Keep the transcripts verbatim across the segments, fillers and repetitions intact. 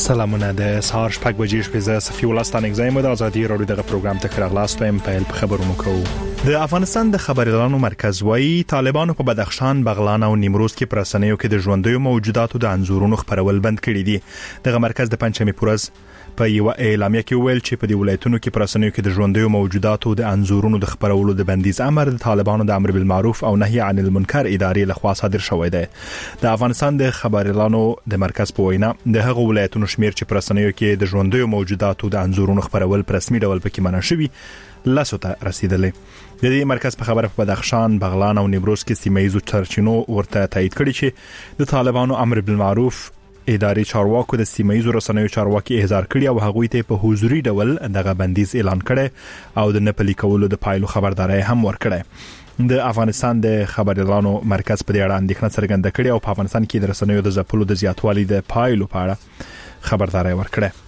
سلامونه د سهار شپږ بجې شپې ز صفي ولستان اگزایم د ازادي رادیو دغه پروګرام ته خراغلاست وایم په خبرونو کوو. د افغانستان د خبريالانو مرکز وايي طالبانو په بدخشان، بغلان او نیمروز کې پرسنیو کې د ژوندۍ موجوداتو د انزورونو خبرول بند کړي دي. دغه مرکز د پنځمې پورز په یو اعلامیه کې ویل چې په دې ولایتونو کې پرسنیو کې د ژوندۍ موجوداتو د انزورونو د خبرولو د بندیز امر د طالبانو د امر بالمعروف او نهي عن المنکر ادارې لخوا صادر شوی دی. د افغانستان د خبريالانو د مرکز په وینا د هغه ولایتونو شمیر چې پرسنیو کې د ژوندۍ موجوداتو د انزورونو خبرول په رسمي ډول پکې منع شوی لاسو ته رسیدلې. د دې مرکز په خبره په بدخشان، بغلان او نیمروز کې سیمایي چرچینو ورته تایید کړی چې د طالبانو امر بالمعروف اداري چارواکو د سیمایي رسنیو چارواکي احضار کړی او هغوی ته په حضوري ډول دغه بندیز اعلان کړي او د نپلي کولو د پایلو خبرداري هم ورکړي. د افغانستان د خبريالانو مرکز په دې اړه اندېښنه څرګنده کړې او په افغانستان کې د رسنیو د ځپلو د زیاتوالي د پایلو په اړه خبرداري ورکړه.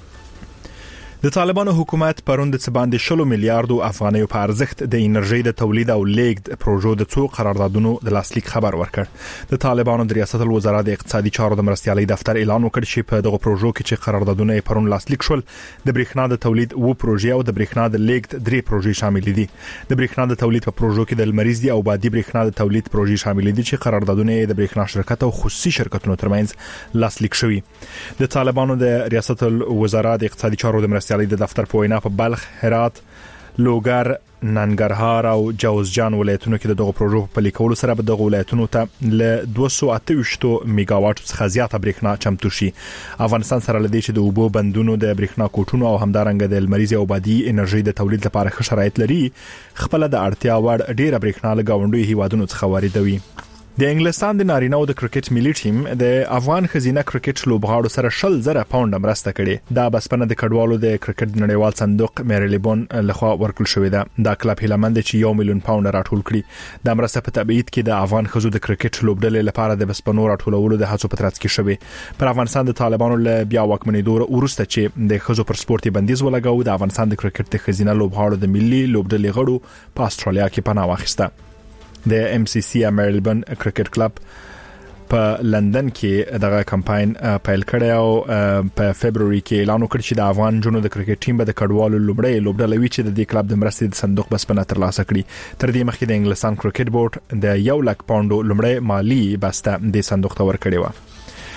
د طالبانو حکومت پرون د څباندې شلو میلیارډو افغانیو په ارزښت د انرژي د تولید او لیږد پروژو د څو قراردادونو د لاسلیک خبر ورکړ. د طالبانو د ریاست الوزرا د اقتصادي چارو د مرستيالي دفتر اعلان وکړ چې په دغه پروژو کې چې قراردادونه پرون لاسلیک شول د برېښنا د تولید و پروژې او د برېښنا د لیږد درې پروژې شامل دي. د برېښنا د تولید په پروژو کې د لمریز او بادي برېښنا د تولید پروژې شامل دي چې قراردادونه د برېښنا شرکت او خصوصي شرکتونو ترمنځ لاسلیک شوي. د طالبانو د ریاست الوزرا د اقتصادي چارو د مرستيالي د دفتر په وینا په بلخ، هرات، لوګر، ننګرهار او جوزجان ولایتونو کې دغه پروژو په لیکولو سره به دغه ولایتونو ته ل دوه سوه اته ویشت میگاواټ څخه زیاته برېښنا چمتو شي. افغانستان سره لدی چې د اوبو بندونو د برېښنا کوټونو او همدارنګ د لمریز او بادي انرژي د تولید لپاره ښه شرایط لري، خپل د اړتیا وړ ډیره برېښنا له گاونډي هیوادونو څخه واردوي. د انګلستان د نارینه او د کرکټ ملي ټیم د افغان خزینه کرکټ لوبغاړو سره شل زره پاونډ مرسته کړي. دا بسپنه د کډوالو د کرکټ نړیوال صندوق میریلیبون لخوا ورکړل شوې ده. دا کلب هیلمند چې یو میلیون پاونډ راټول کړي. د مرسته په تبعید کې د افغان خزو د کرکټ لوبډلې لپاره د بسپنو راټولولو د هڅو په ترڅ کې شوې. پر افغانستان د طالبانو له بیا واکمنېدو وروسته چې د خزو پر سپورتي بندیز ولګاو، د افغانستان د کرکټ د خزینه لوبغاړو د ملي لوبډلې غړو په استرالیا کې پناه واخیسته. د ام سی سی میریلیبون کرکټ کلب په لندن کې دغه کمپاین پیل کړی او په فبرवरी کې اعلان وکړ چې د افغان جنو د کرکټ ټیم به د کډوالو لومړی لوبډله وي چې د دې کلب د مرستې د صندوق بسپنه ترلاسه کړي. تر دې مخکې د انګلستان کرکټ بورډ د یو لک پاونډو لومړی مالی بسته د صندوق ته ورکړی و.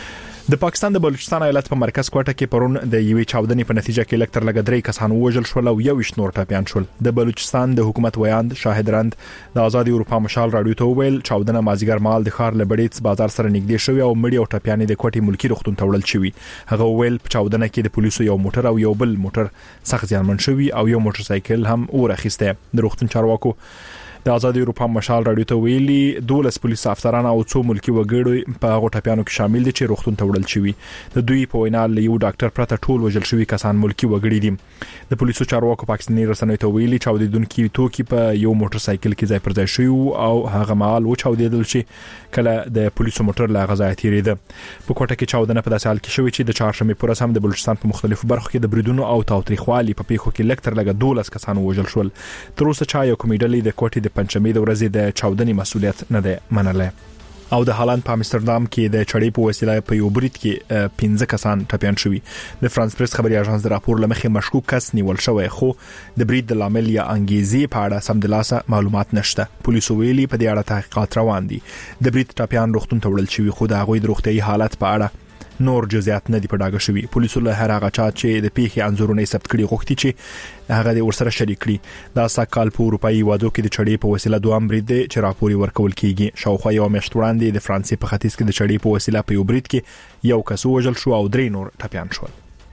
د پاکستان د بلوچستان ایالت په مرکز کوټه کې پرون د یوې چاودنې په نتیجه کې لکټر لګدري کسان وژل شول او یو ویشت نور ټپيان شول. د بلوچستان د حکومت ویاند شاهد رند د آزادي اروپا مشال رادیو ته ویل چاودنه مازیګر مال د ښار لبړیت بازار سره نږدې شوی او مړي او ټپيان د کوټي ملکی روغتون ته وړل شوی. هغه ویل په چاودنه کې د پولیسو یو موټر او یو بل موټر سخت زیانمن شوی او یو موټر سایکل هم اورخیسته. د روغتون چارواکو د آزادي اروپا مشال رادیو ته ویلي دولس پولیس افسران او څو ملکی وګړي په هغه ټپيانو کې شامل دي چې روغتون ته وړل شوی. د دوی په وینا له یو ډاکټر پرته ټول وژل شوی کسان ملکی وګړي دي. د پولیسو چارواکو پاکستاني رسنیو ته ویلي چاودیدونکو توکي په یو موټر سایکل کې ځای پر ځای شوی او هغه مال و چاودیدل چې کله د پولیسو موټر لا غزا تیریده. په کوټه کې چاودنه په داسې حال کې شوی چې د چهارشنبه پورز هم د بلوچستان په مختلفو برخو کې د بریدونو او تاوتریخوالي په پیښو کې لکټر لګ دولس کسان وژل شول. تر اوسه چا یو کمیډلې د کوټې د پنځمې د ورځې د چاودنې مسؤلیت نه ده منله. او د هالند په امستردام کې د چړې په وسیله په یو برید کې پنځه کسان ټپيان شوي. د فرانس پریس خبري اژانس د راپور لمخې مشکوک کس نیول شوی خو د برید د لامل یا انګیزې په اړه سمدلاسه معلومات نشته. پولیسو ویلي په دې اړه تحقیقات روان دي. د برید ټپيان روغتون ته وړل شوی خو د هغوی د روغتيایي حالت په اړه نور جزئیات نه دی په ډاګه شوی. پولیسو له هر هغه چا چې د پیښې انځورونه ثبت کړي غوښتي چې هغه د ورسره شریک کړي. دا ساکال په اروپאי وادو کې د چړې په وسیله دوام برید چې راپوري ورکول کیږي. شاوخوا یو میاشت وړاندې د فرانسې په ختیځ کې د چړې په وسیله په یو برید کې یو کس وژل شو او درې نور ټپيان شول.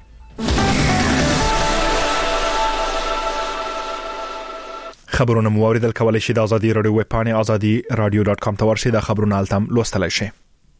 خبرونه مو اوریدل کولای شئ د آزادي رادیو ویب پاڼه آزادي رادیو ډاټ کام ته ورشئ. د خبرونو التم لوستلای شئ.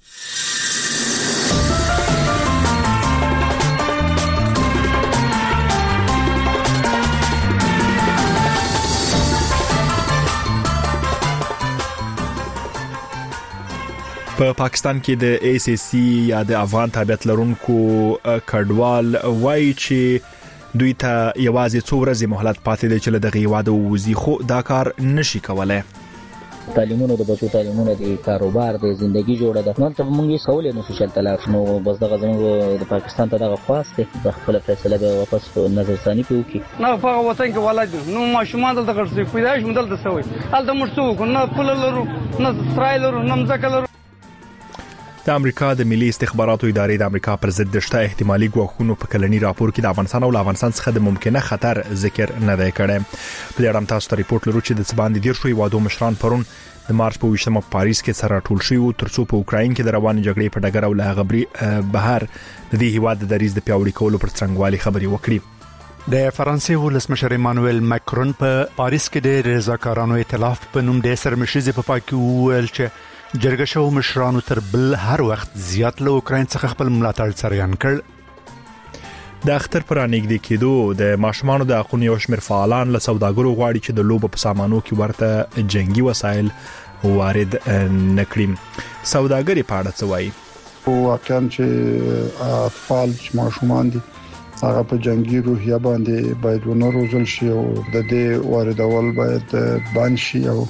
په پا پاکستان کې د ای سی سی یا د افغان تابعیت لرونکو کډوال وایي چې دوی ته یوازې څو ورځې مهلت پاتې دی چې له دغه هیواد ووځي خو دا کار نشي کولای. تعلیمونو د بچو تعلیمونه دي، کاروبار دی، ژوندۍ جوړه ده. نو ته مونږ یې سوال نه شو چلته لاړ نو بس دغه زموږ د پاکستان ته دغه خواست دی د خپل فیصله به واپس نظر ثاني پیو کی نه په وطن کې ولادت نو ماشومان دلته ګرځي پیدایش مدل ته سوي هلته مرسو کو نه پل لرو نه اسرائیل لرو نه مځکه لرو. د امریکا د ملي استخباراتو ادارې د امریکا پر ضد د شته احتمالي ګواښونو په کلنی راپور کې د افغانستان او افغانستان څخه د ممکنه خطر ذکر نه دی کړی. په دې اړه تاسو ته ریپورت لرو چې د سباندې ډیر شوی وادو مشران پرون د مارچ په ویشتمه په پاریس کې سره ټول شوی ترڅو په اوکراین کې د روانې جګړې په ډګر او له غبري بهر د دې هیواد د دریز د پیاوړي کولو پر څنګهوالي خبري وکړي. د فرانسې ولسمشر ایمانوئل ماکرون په پاریس کې د رضاکارانو ائتلاف په نوم د سرمشيزي په پاکي ویل چې جرګه شو مشرانو تر بل هر وخت زیات له اوکراین څخه خپل ملاتړ څرګند کړ. د اختر پر انګړ کېدو د ماشومانو د حقوقو یو شمېر فعالان له سوداګرو غواړي چې د لوبو په سامانو کې ورته جنگي وسایل وارد نکړي. سوداګري په اړه څه وایي؟ واقعا چې اطفال چې ماشومان دي هغه په جنگي روحیه باندې باید ونه روزل شي او د دې واردول باید بند شي. او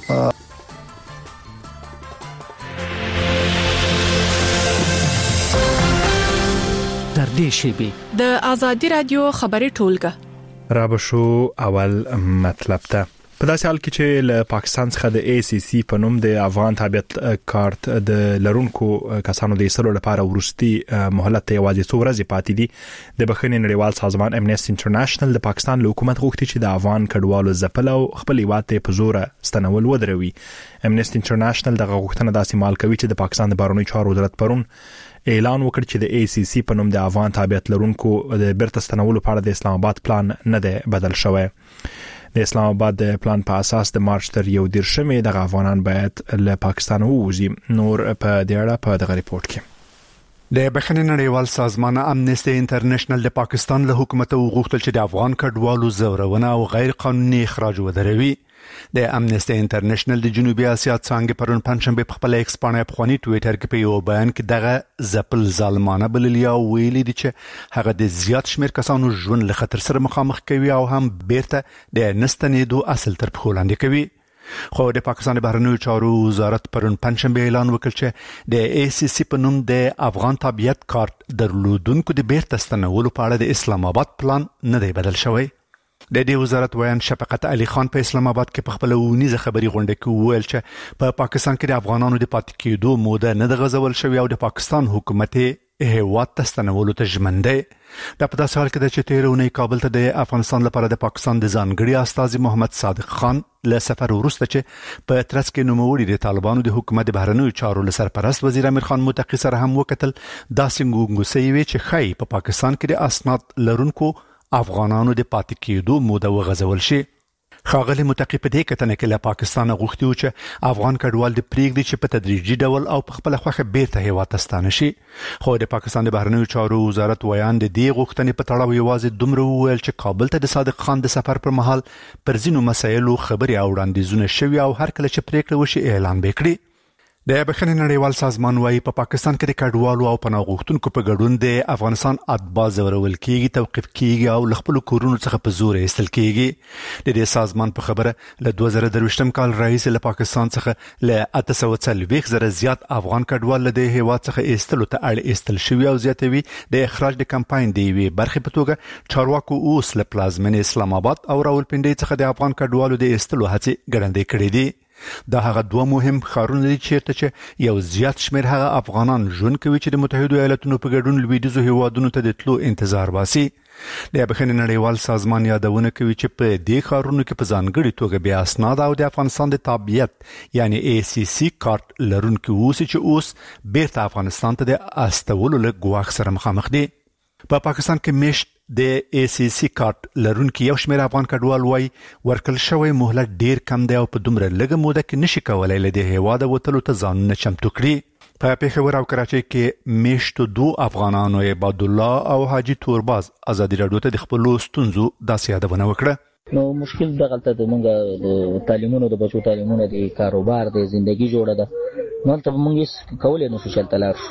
تر دې شی د آزادي رادیو خبري ټولګه را بشو اول مطلب ته په داسې حال کې چې له پاکستان څخه د ای سی سی په نوم د افغان تابعیت کارت د لرونکو کسانو د ایستلو لپاره ورستي مهلت ته یوازې څو ورځې پاتې دي. د بخښنې نړیوال سازمان امنیسټي انټرنیشنل د پاکستان له حکومت غوښتي چې د افغان کډوالو ځپل او خپل هیواد ته په زور ستنول ودروي. امنیسټي انټرنیشنل دغه غوښتنه داسې مال کوي چې د پاکستان د بهرنیو چارو وزارت پرون اعلان وکړ چې د ای سی سی په نوم د افغان تابعیت لرونکو د بیرته ستنولو په اړه د اسلام آباد پلان نه دی بدل شوی. د اسلام آباد د پلان په اساس د مارچ تر یو دیرشمې د افغانان باید له پاکستان ووځي. نور په دې اړه په دغه ریپورت کې د بخښنې نړیوال سازمان امنیسټي انټرنیشنل د پاکستان له حکومت وغوښتل چې د افغان کډوالو زورونه او غیر قانوني اخراج ودروي. د امنیسټي انټرنیشنل د جنوبي اسیا څنګه پرون پنځمبه په خپل ایکس باندې په خواني ټوئیټر کې په یو بیان کې دغه ځپل ظالمانه بللیا ویلي دي چې هغه د زیات شمیر کسانو ژوند له خطر سره مخامخ کوي او هم بیرته د نستنېدو اصل تر پښو لاندې کوي. خو د پاکستان بهرنیو چارو وزارت پرون پنځمبه اعلان وکړ چې د ای سی سی په نوم د افغان تابعیت کارت درلودونکو د بیرته ستنولو په اړه د اسلام آباد پلان نه دی بدل شوی. د دې وزارت ویان شفقت علي خان په اسلام آباد کې په خپل ونیزه خبري غونډه کې ویل چې په پاکستان کې د افغانانو د پاتې کېدو موده نه د غزول شوی او د پاکستان حکومت هیواد ته ستنولو ته ژمن دی. دا په داسې حال کې چې تیرونه کابل ته د افغانستان لپاره د پاکستان د ځانګړي استازي محمد صادق خان له سفر وروسته چې په ترڅ کې نوموړي د طالبانو د حکومت د بهرنیو چارو له سرپرست وزیر امیر خان متقی سره هم وکتل. دا څنګه وي چې خای په پاکستان کې د اسناد لرونکو افغانانو د پاتې کېدو موده وغځول شي. ښاغلي متقی په دې کتنه کې له پاکستان غوښتي و چې افغان کډوال د پریږدي چې په تدریجي ډول او په خپل خوخه بیرته هیواد ته ستانه شي. خو د پاکستان د بهرنیو چارو وزارت ویان د دې غوښتنې په تړاو یوازې دومره وویل چې کابل ته د صادق خان د سفر پر مهال پر ځینو مسایلو خبري او وړاندیزونه شوي او هر کله چې پریکړه وشي اعلان وکړي. د بخښنې نړیوال سازمان وايي په پاکستان کې د کډوالو او پناه غوښتونکو په ګډون د افغانستان اتباع زورول کیږي، توقيف کیږي او له خپل کورونو څخه په زور ایستل کیږي. د دې سازمان په خبره له دوه زره درویشتم کال راهیسې له پاکستان څخه له اته سوه څلوېښت زره زیات افغان کډوال له دې هیواد څخه ایستلو ته اړ ایستل شوي او زیاتوي د اخراج د کمپاین دی وی برخه په توګه چارواکو اوس له پلازمینې اسلام آباد او راولپنډي څخه د افغان کډوالو د ایستلو هڅې ګړندې کړې دي. دا هغه دوه مهم ښارونه دي چیرته چې یو زیات شمیر هغه افغانان ژوند کوي چې د متحده ایالاتونو په ګډون لویدیځو هیوادونو ته د تلو انتظار باسي. د بخښنې نړیوال سازمان یادونه کوي چې په دې ښارونو کې په ځانګړي توګه بیا اسناد او د افغانستان د تابعیت یعنی ای سی سی کارت لرونکي اوسي چې اوس بیرته افغانستان ته د استولو له ګواښ سره مخامخ دي. په پا پاکستان کې مشت د ای سی سی کارت لرونکي یو شمیر افغان کډوال وای ورکل شوی مهلت ډیر کم دی او په دومره لږه موده کې نشي کولای له دې هیواده وتلو ته ځانونه چمتو کړي. په پېښور او کراچۍ کې میشتو دو افغانانو عباد الله او حاجی تورباز ازادي راډیو ته د خپل ستونزو داسې یادونه وکړه. نو مشکل دغه ته مونږه د تعلیمونو د بچو تعلیمونه دي، کاروبار دی، ژوندۍ جوړه ده. نو ته مونږ کولای نو سوشل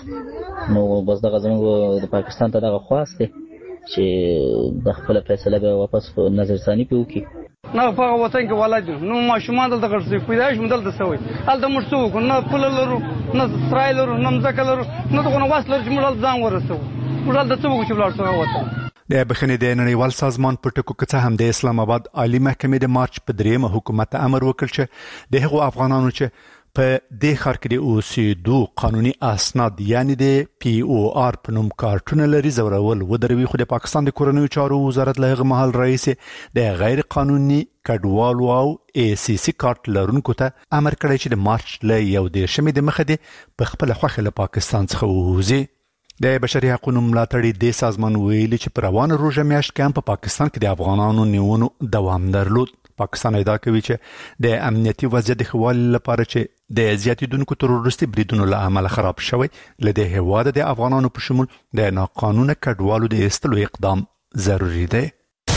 تلار نو بس دغه زموږ د پاکستان ته دغه خواست دی چې د خپل فیصله به واپس نظر ثاني پیو کی. نه په وطن کې ولادي نو ماشومان دلته ګرځي پیدایش مدل د سوي هلته موږ څوک نه پل لرو نه سرای لرو نه مځکه لرو نه دغه واس لرو چې موږ ځان ورسو موږ دلته څوک چې بلار سره وته د بخښنې د نړیوال سازمان په ټکو کې هم د اسلام آباد عالی محکمې د مارچ په دریمه حکومت امر وکړ چې د هغو افغانانو چې په دې ښار کې د اوسېدو قانوني اسناد یعنی د پی او آر په نوم کارتونه لري زورول ودروي. خو د پاکستان د کورنیو چارو وزارت له هغه مهال رئیس د غیر قانوني کډوالو او ای سی سی کارت لرونکو ته امر کړی چې د مارچ له یو دېرشمې د مخه د په خپل خوښه له پاکستان څخه ووځي. د بشري حقوقو ملاتړي د سازمان ویلي چې په روانه روژه میاشت کې هم په پاکستان کې د افغانانو نیونو دوام درلود. پاکستان ادعا کوي چې د امنیتي وضعیت د ښه والي لپاره چې د زیاتېدونکو تروریستي بریدونو له امله خراب شوی له دې هېواده د افغانانو په شمول د ناقانونه کډوالو د ایستلو اقدام ضروري دی.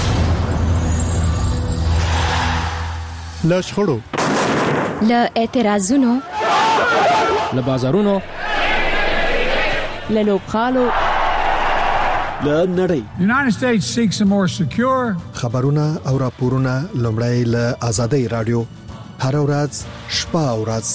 له شخړو له اعتراضونو له بازارونو له لوبغالو له نړۍ The United States seeks a more secure خبرونه او راپورونه لومړی له آزادۍ رادیو هر ورځ شپه او ورځ.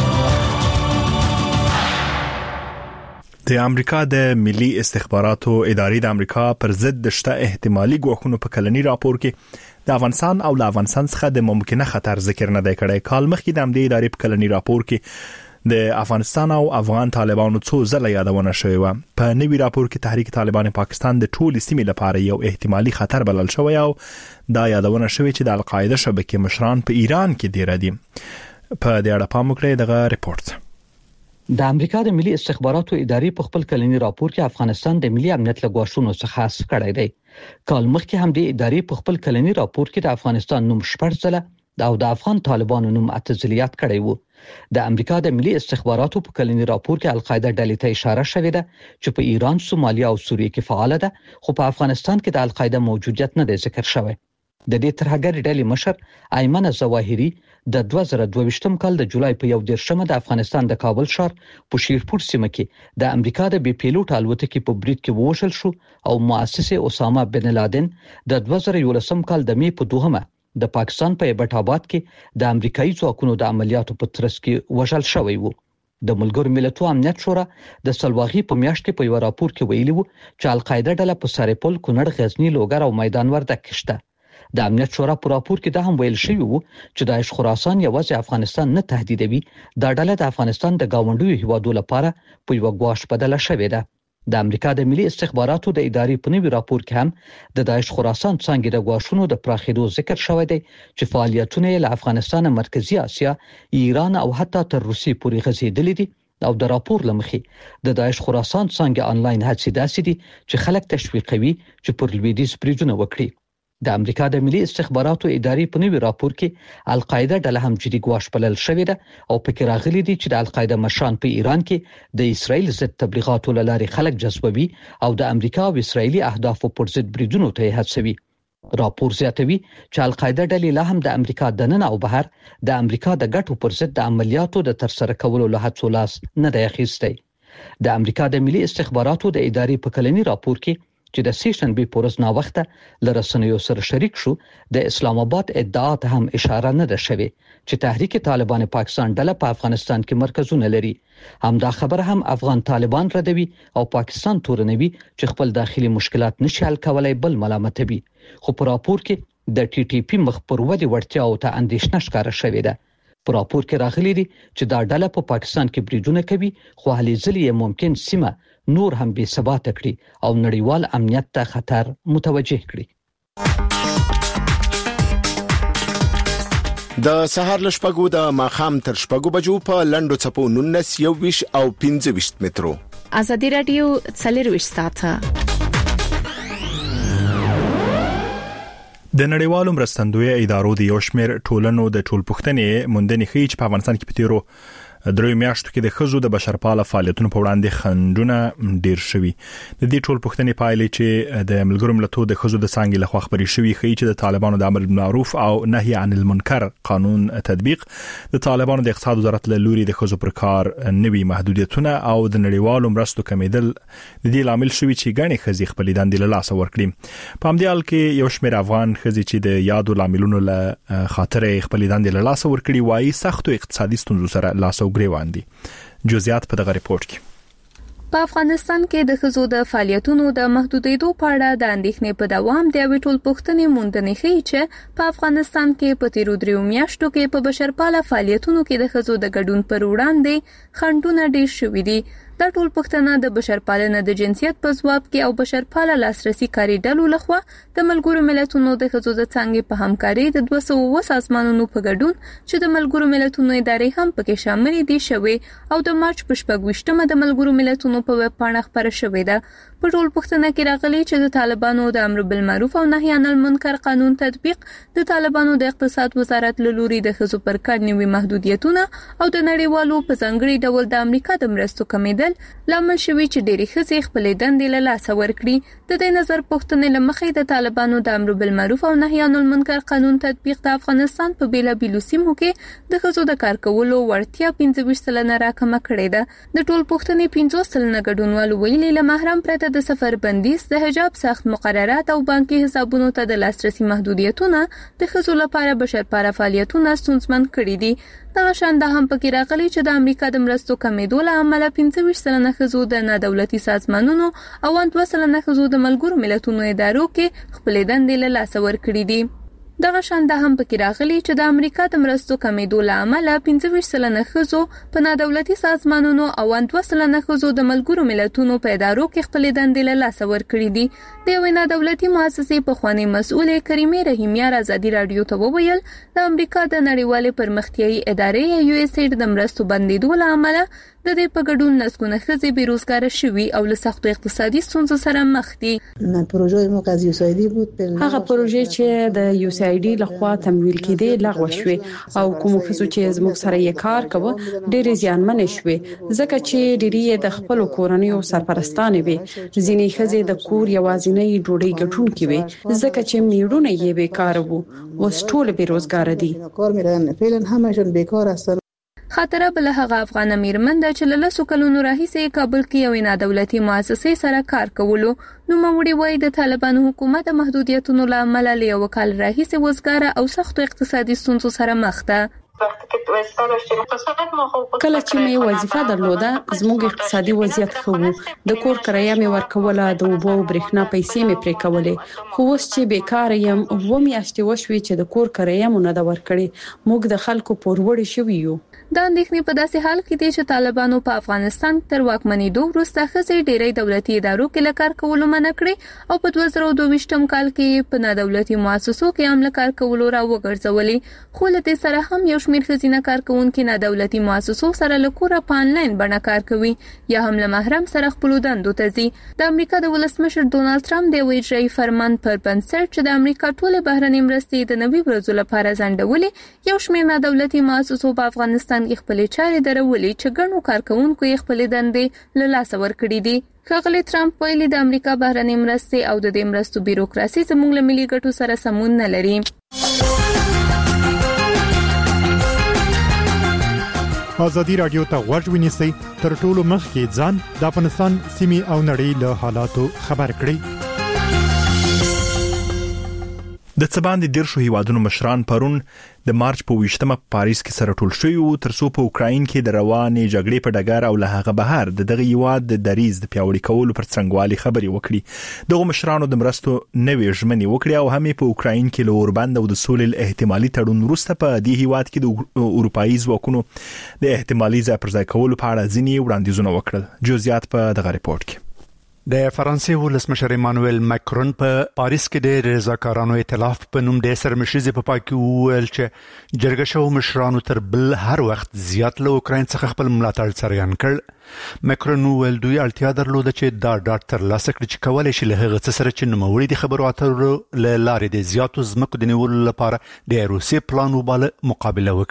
د امریکا د ملي استخباراتو ادارې د امریکا پر ضد د شته احتمالي ګواښونو په کلني راپور کې د افغانستان او له افغانستان څخه د ممکنه خطر ذکر نه دی کړی. کال مخکې د امنیتي ادارې په کلني راپور کې د افغانستان او افغان طالبانو څو ځله یادونه شوې و. په نوي راپور کې تحریک طالبان پاکستان د ټول سیمې لپاره یو احتمالي خطر بلل شوی او دا یادونه شوې چې د القاعده شبکې مشران په ایران کې ډیر دي. په دې اړه پام وکړئ دغه ریپورت. د امریکا د ملي استخباراتو ادارې په خپل کلني راپور کې افغانستان د ملي امنیت له ګواښونو څخه خاص کړی دی. کال مخکې هم د ادارې په خپل کلني راپور کې د افغانستان نوم شپږ ځله او د افغان طالبانو نوم اته ځله یاد کړی وو. د امریکا د ملي استخباراتو په کلني راپور کې القاعده ډلې ته اشاره شوې ده چې په ایران، سومالیا او سوریه کې فعال ده، خو په افغانستان کې د القاعده موجودیت نه دی ذکر شوی. د دې ترهګر ډلې مشر ایمن ظواهری د دوه زره دوه ویشتم کال د جولای په یو دیرشمه د افغانستان د کابل ښار په شیرپور سیمه کې د امریکا د بي پیلوټ الوتکې په برید کې ووژل شو او مؤسس اسامه بن لادن د دوه زره یولسم کال د می په دوهمه د پاکستان په ایبټ آباد کې د امریکایي ځواکونو د عملیاتو په ترڅ کې وژل شوی وو. د ملګرو ملتونو امنیت شورا د سلواغي په میاشت کې په یو راپور کې ویلي وو چې القاعده ډله په سرپل، کونړ، غزنی، لوګر او میدان وردګ کې شته. د امنیت شورا په راپور کې دا هم ویل شوی وو چې داعش خراسان یوازې افغانستان نه تهدیدوي، دا ډله د افغانستان د گاونډیو هیوادو لپاره په یو غواش بدله شوې ده. د امریکا د ملي استخباراتو د ادارې په نوي راپور کې هم د داعش خراسان څنګه د غواښونو د پراخېدو ذکر شوی دی چې فعالیتونه له افغانستان، مرکزی اسیا، ایران او حتی تر روسیې پورې غځېدلې دي. او د راپور لمخې د داعش خراسان څنګه انلاین هڅې داسې دي چې خلک تشویقوي چې پر لویدیځ بریدونه وکړي. د امریکا د ملي استخباراتو ادارې په نوي راپور کې القاعده ډله هم جدي ګواښ بلل شوې ده او پکې راغلي دي چې د القاعده مشران په ایران کې د اسرایل ضد تبلیغاتو لارې خلک جذبوي او د امریکا او اسرایلی اهدافو پر ضد بریدونو ته هڅوي. راپور زیاتوي چې القاعده ډلې لا هم د امریکا دننه او بهر د امریکا د ګټو پر ضد د عملیاتو د ترسره کولو له هڅو لاس نه دی اخیستی. د امریکا د ملي استخباراتو د ادارې په کلني راپور کې چې د سیشن بي پورز نا وخته لرسنیو سره شریک شو د اسلام آباد ادعا ته هم اشاره نه ده شوی چې تحریک طالبان پاکستان ډله په افغانستان کې مرکزونه لري. هم دا خبر هم افغان طالبان ردوي او پاکستان تورنوي چې خپل داخلي مشکلات نشي حل کولای بل ملامتوي. خو په راپور کې د ټي ټي پی مخ پر ودی وړتیا او ته اندیشنه ښکاره شوې ده. په راپور کې راغلي دي چې دا ډله په پاکستان کې بریدونه کوي خو هلې ځلې ممکن سیمه نور هم بې ثبات کړي او نړیوال امنیت ته خطر متوجه کړي. د سهار لشپګو د ماخام تر شپګو بجو په لندو چپو نونس یو ویش او پنځه ویش مترو. آزادي رادیو څلور ویش ساعته. د نړیوالو مرستندوی ادارو د یو شمېر ټولنو د ټولپوښتنې موندنې ښیي چې په افغانستان کې په تیرو درې میاشتو کې د خزو د بشرپاله فعالیتونو په وړاندې خنډونه ډیر شوي. د دې ټول پوښتنې پایلې چې د ملګرو ملتونو د خزو د څنګه لخوا خبري شوي خي چې د طالبانو د امر بالمعروف او نهي عن المنکر قانون تطبیق، د طالبانو د اقتصاد وزارت له لوري د خزو پر کار نوي محدودیتونه او د نړیوالو مرستو کمیدل د دې لامل شوي چې ګڼې خزي خپل دندې له لاس ورکړي. په همدې حال کې یو شمېر افغان خزي چې د یادو لاملونو له خاطر خپل دندې له لاس ورکړي وایي سختو اقتصادي ستونزو سره لاس او ګریوان دي. جزئیات په دغه ریپورت کې. په افغانستان کې د خزو د فعالیتونو د محدودیدو په اړه د اندېښنې په دوام د ټول پوښتنې موندنې ښیي چې په افغانستان کې په تیرو دریو میاشتو کې په بشرپاله فعالیتونو کې د خزو د ګډون پر وړاندې خنډونه ډېر شوي دي. دا ټول پوښتنه د بشرپالنه د جنسیت په ځواب کې او بشرپاله لاسرسي کاری ډلو لخوا د ملګرو ملتونو د خزو د څنګه په همکاري د دوه سوه اووه سازمانونو په ګډون چې د ملګرو ملتونو ادارې هم پکې شامل دي شوي او د مارچ په شپږویشتمه د ملګرو ملتونو په ویب پاڼه خبره شوې ده. په ټول پوښتنه کې راغلي چې د طالبانو د امر بالمعروف او نهي عن المنکر قانون تطبیق، د طالبانو د اقتصاد وزارت له لوري د خزو پر کار نوي محدودیتونه او د نړیوالو په ځانګړي ډول د امریکا د مرستو کمیدل لامل شوي چې ډېری خزي خپل دندې له لاسه ورکړي. د دې نظر پوښتنې لمخې د طالبانو د امر بالمعروف او نهي عن المنکر قانون تطبیق د افغانستان په بیلابیلو سیمو کې د خزو د کار کولو وړتیا پنځه ویشت سلنه راکمه کړې ده. د ټول پوښتنې پنځوس سلنه ګډونوالو ویلي له محرم پرته د سفر بندیز، د حجاب سخت مقررات او بانکي حسابونو ته د لاسرسي محدودیتونه د خزو لپاره بشرپاله فعالیتونه ستونزمن کړي دي. دغه شان د هم پکې راغلي چې د امریکا د مرستو کمیدو له امله پنځه ویشت سلنه خزو د نادولتي سازمانونو او دوه سلنه خزو د ملګرو ملتونو ادارو کې خپل دندې له لاسه ورکړي دي. دغه شان د هم پکې راغلي چې د امریکا د مرستو کمیدو له امله پنځه ویشت سلنه خزو په نادولتي سازمانونو او دوه سلنه خزو د ملګرو ملتونو په ادارو کې خپل دندې له لاسه ورکړي دي. د یوې نادولتي مؤسسې پخوانۍ مسؤلې کریمې رحیمیار ازادي راډیو ته وویل د امریکا د نړیوالې پرمختیایي ادارې یو اس ایډ د مرستو بندیدو له امله د دې په ګډون لسګونه خزي بیروزګار شوي او له سختو اقتصادي ستونزو سره مخ دي. هغه پروژې چې د یو اس ایډ لخوا تمویل کېدې لغوه شوې او کوم خزو چې زموږ سره یې کار کوي ډېر زیانمن شوي ځکه چې ډېری د خپل کورنیو سرپرستانې وي. ځینې خزي د کور یوازینۍ ډوډۍ ګټونکې وي ځکه چې میړونه یې بیکاره وو. اوس ټول بیروزګار دي. خاطره بل هغه افغان میرمن د چې له لسو کلونو راهیسې کابل کې یو نادولتي مؤسسې سره کار کولو. نو موري وای د طالبانو حکومت د محدودیتونو له امله له یو کال راهیسې وزګاره او سختو اقتصادي ستونزو سره مخ ده. کله چې مې وظیفه درلوده زموږ اقتصادي وضعیت ښه و. د کور کرایه مې ورکوله، د اوبو او برېښنا پیسې مې پرې کولې. خو اوس چې بیکاره یم اوه میاشتې وشوي چې د کور کرایه مو نه ده ورکړې. موږ د خلکو پوروړي شوي یو. دا اندېښنې په داسې حال کې دي چې طالبانو په افغانستان تر واکمنېدو وروسته خزي ډېری دولتي ادارو کې له کار کولو منع کړې او په دوه زره دوه ویشتم کال کې په نادولتي مؤسسو کې هم له کار کولو را وګرځولې. خو له دې سره هم یو شمېر خزینه کارکونکو نادولتي مؤسسو سره له کوره په انلاین بڼه کار کوي یا هم له محرم سره خپل دندو ته ځي. د امریکا د ولسمشر ډونالد ټرمپ د اجرایي فرمان پر بنسټ چې د امریکا ټول بهرنۍ مرستې د نوي ورځو لپاره ځنډولې، یو شمېر نادولتي مؤسسو په افغانستان کې خپل چارې درولې چې ګڼو کارکونکو یې خپل دندې له لاسه ورکړي دي. ښاغلی ټرمپ ویلي د امریکا بهرنۍ مرستې او د دې مرستو بیروکراسي زموږ له ملي ګټو سره سمون نه لري. ازادي رادیو ته غوږ ونیسئ تر ټولو مخکې ځان د افغانستان سیمې او نړۍ له حالاتو خبر کړئ. د څباندې دیرشو هیوادونو مشران پرون د مارچ په ویشتمه پاریس کې سره ټول شوي وو ترڅو په اوکراین کې د روانې جګړې په ډګر او له هغه بهر د دغه هیواد د دریځ د پیاوړي کولو پر څنګهوالي خبرې وکړي. دغه مشرانو د مرستو نوې ژمنې وکړې او هم په اوکراین کې له اوربند او د سولې احتمالي تړون وروسته په دې هیواد کې د اروپایي ځواکونو د احتمالي ځای پر ځای کولو په اړه ځینې وړاندیزونه وکړل. جزئیات په دغه ریپورت کې. د فرانسې ولسمشر ایمانوئل ماکرون په پاریس کې د رضاکارانو ائتلاف په نوم د سرمشيزي په پاکي وویل چې جرګه شو مشرانو تر بل هر وخت زیات له اوکراین څخه خپل ملاتړ څرګند کړ. ماکرون وویل دوی اړتیا درلوده چې دا ډاټ تر لاسه کړي چې کولای شي له هغه څه سره چې نوموړي د خبرو اترو له لارې د زیاتو ځمکو د نیولو لپاره د روسي پلان وباله مقابله وکړي.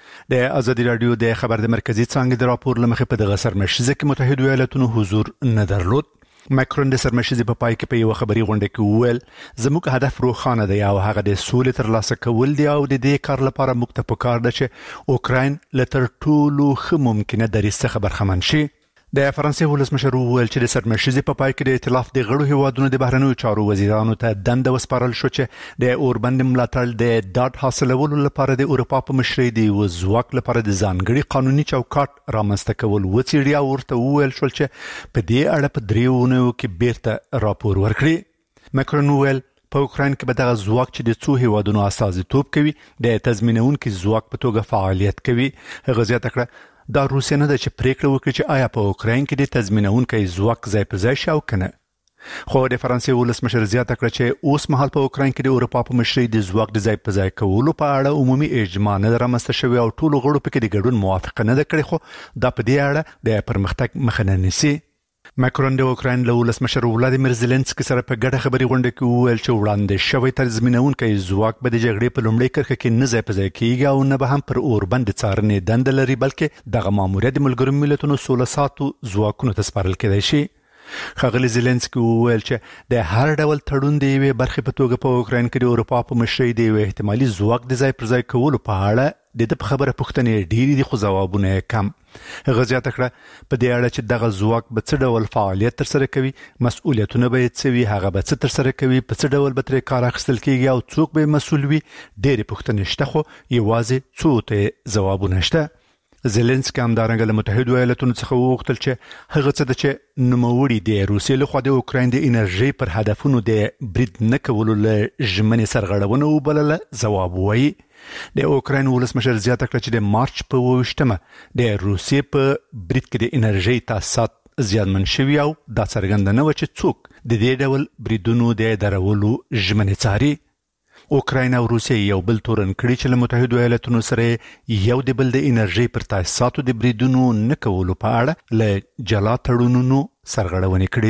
د ازادي رادیو د خبر د مرکزی څنګه د راپور لمخې په دغه سرمشيزه کې متحده ایالاتونو حضور نه درلود. ماکرون د سرمشيزه په پای کې په یو خبري غونډه کې وویل زموږ هدف روښانه دی او هغه د سولې ترلاسه کول دی او د دې کار لپاره موږ ته پکار ده چې اوکراین له تر ټولو ښه ممکنه دریځ څخه برخمن شي. د فرانسې ولسمشر وویل چې د سرمشيزه په پای کې د ائتلاف د غړو هیوادونو د بهرنیو چارو وزیرانو ته دنده وسپارل شو چې د اوربند ملاتړ د ډاډ حاصلولو لپاره د اروپا په مشرۍ د وزواک لپاره د ځانګړي قانوني چوکاټ رامنځته کول وڅېړي او ورته وویل شو چې په دې اړه په دریوونو کې بیرته راپور ورکړي. ماکرون وویل په اوکراین کې به دغه ځواک چې د څو هیوادونو استازیتوب کوي د تضمینونکو ځواک په توګه فعالیت کوي. هغه زیاته کړه دا روسیا نه ده چې پریکړه وکړي چې آیا په اوکراین کې د تضمینونکو ځواک ځای په ځای شي او کنه. خو د فرانسې ولسمشر زیاته کړه چې اوس مهال په اوکراین کې د اروپا په مشرۍ د ځواک د ځای په ځای کولو په اړه عمومي اجماع نه رامنځته شوې او ټولو غړو پکې د ګډون موافقه نه ده کړې، خو دا په دې اړه د پرمختګ مخه نه نیسي. ماکرون د اوکراین له ولسمشر ولادیمیر زيلنسکي سره په ګډه خبري غونډه کې وویل چې وړاندې شوی تضمینونکو ځواک به د جګړې په لومړۍ کرښه کې نه ځای په ځای کېږي او نه به هم پر اوربند څارنې دنده لري، بلکې دغه ماموریت د ملګرو ملتونو سوله ساتو ځواکونو ته سپارل کېدای شي. ښاغلي زيلنسکي وویل چې د هر ډول تړون د یوې برخې په توګه په اوکراین کې د اروپا په مشرۍ د یو احتمالي ځواک د ځای پر ځای کولو په اړه د دې په خبره پوښتنې ډېرې دي خو ځوابونه یې کم. هغه زیاته کړه په دې اړه چې دغه ځواک به څه ډول فعالیت ترسره کوي، مسؤلیتونه به یې څه وي، هغه به څه ترسره کوي، په څه ډول به ترې کار اخیستل کېږي او څوک به مسؤل وي، ډېرې پوښتنې شته خو یوازې څو ته ځوابونه شته. زيلنسکي همدارنګه له متحده ایالاتونو څخه وغوښتل چې هغه څه د چې نوموړي د روسیې لخوا د اوکراین د انرژي پر هدفونو د برید نه کولو له ژمنې سرغړونه وبلله ځواب ووایي. د اوکراین ولسمشر زیاته کړه چې د مارچ په اوویشتمه د روسیې په برید کې د انرژي تاسیسات زیانمن شوي او دا څرګنده نه وه چې څوک د دې ډول بریدونو د درولو ژمنې څاري. اوکراین او روسیه یو بل تورن کړي چې له متحده ایالاتونو سره یو د بل د انرژي پر تاسیساتو د بریدونو نه کولو په اړه له جلا تړونونو سرغړونې کړې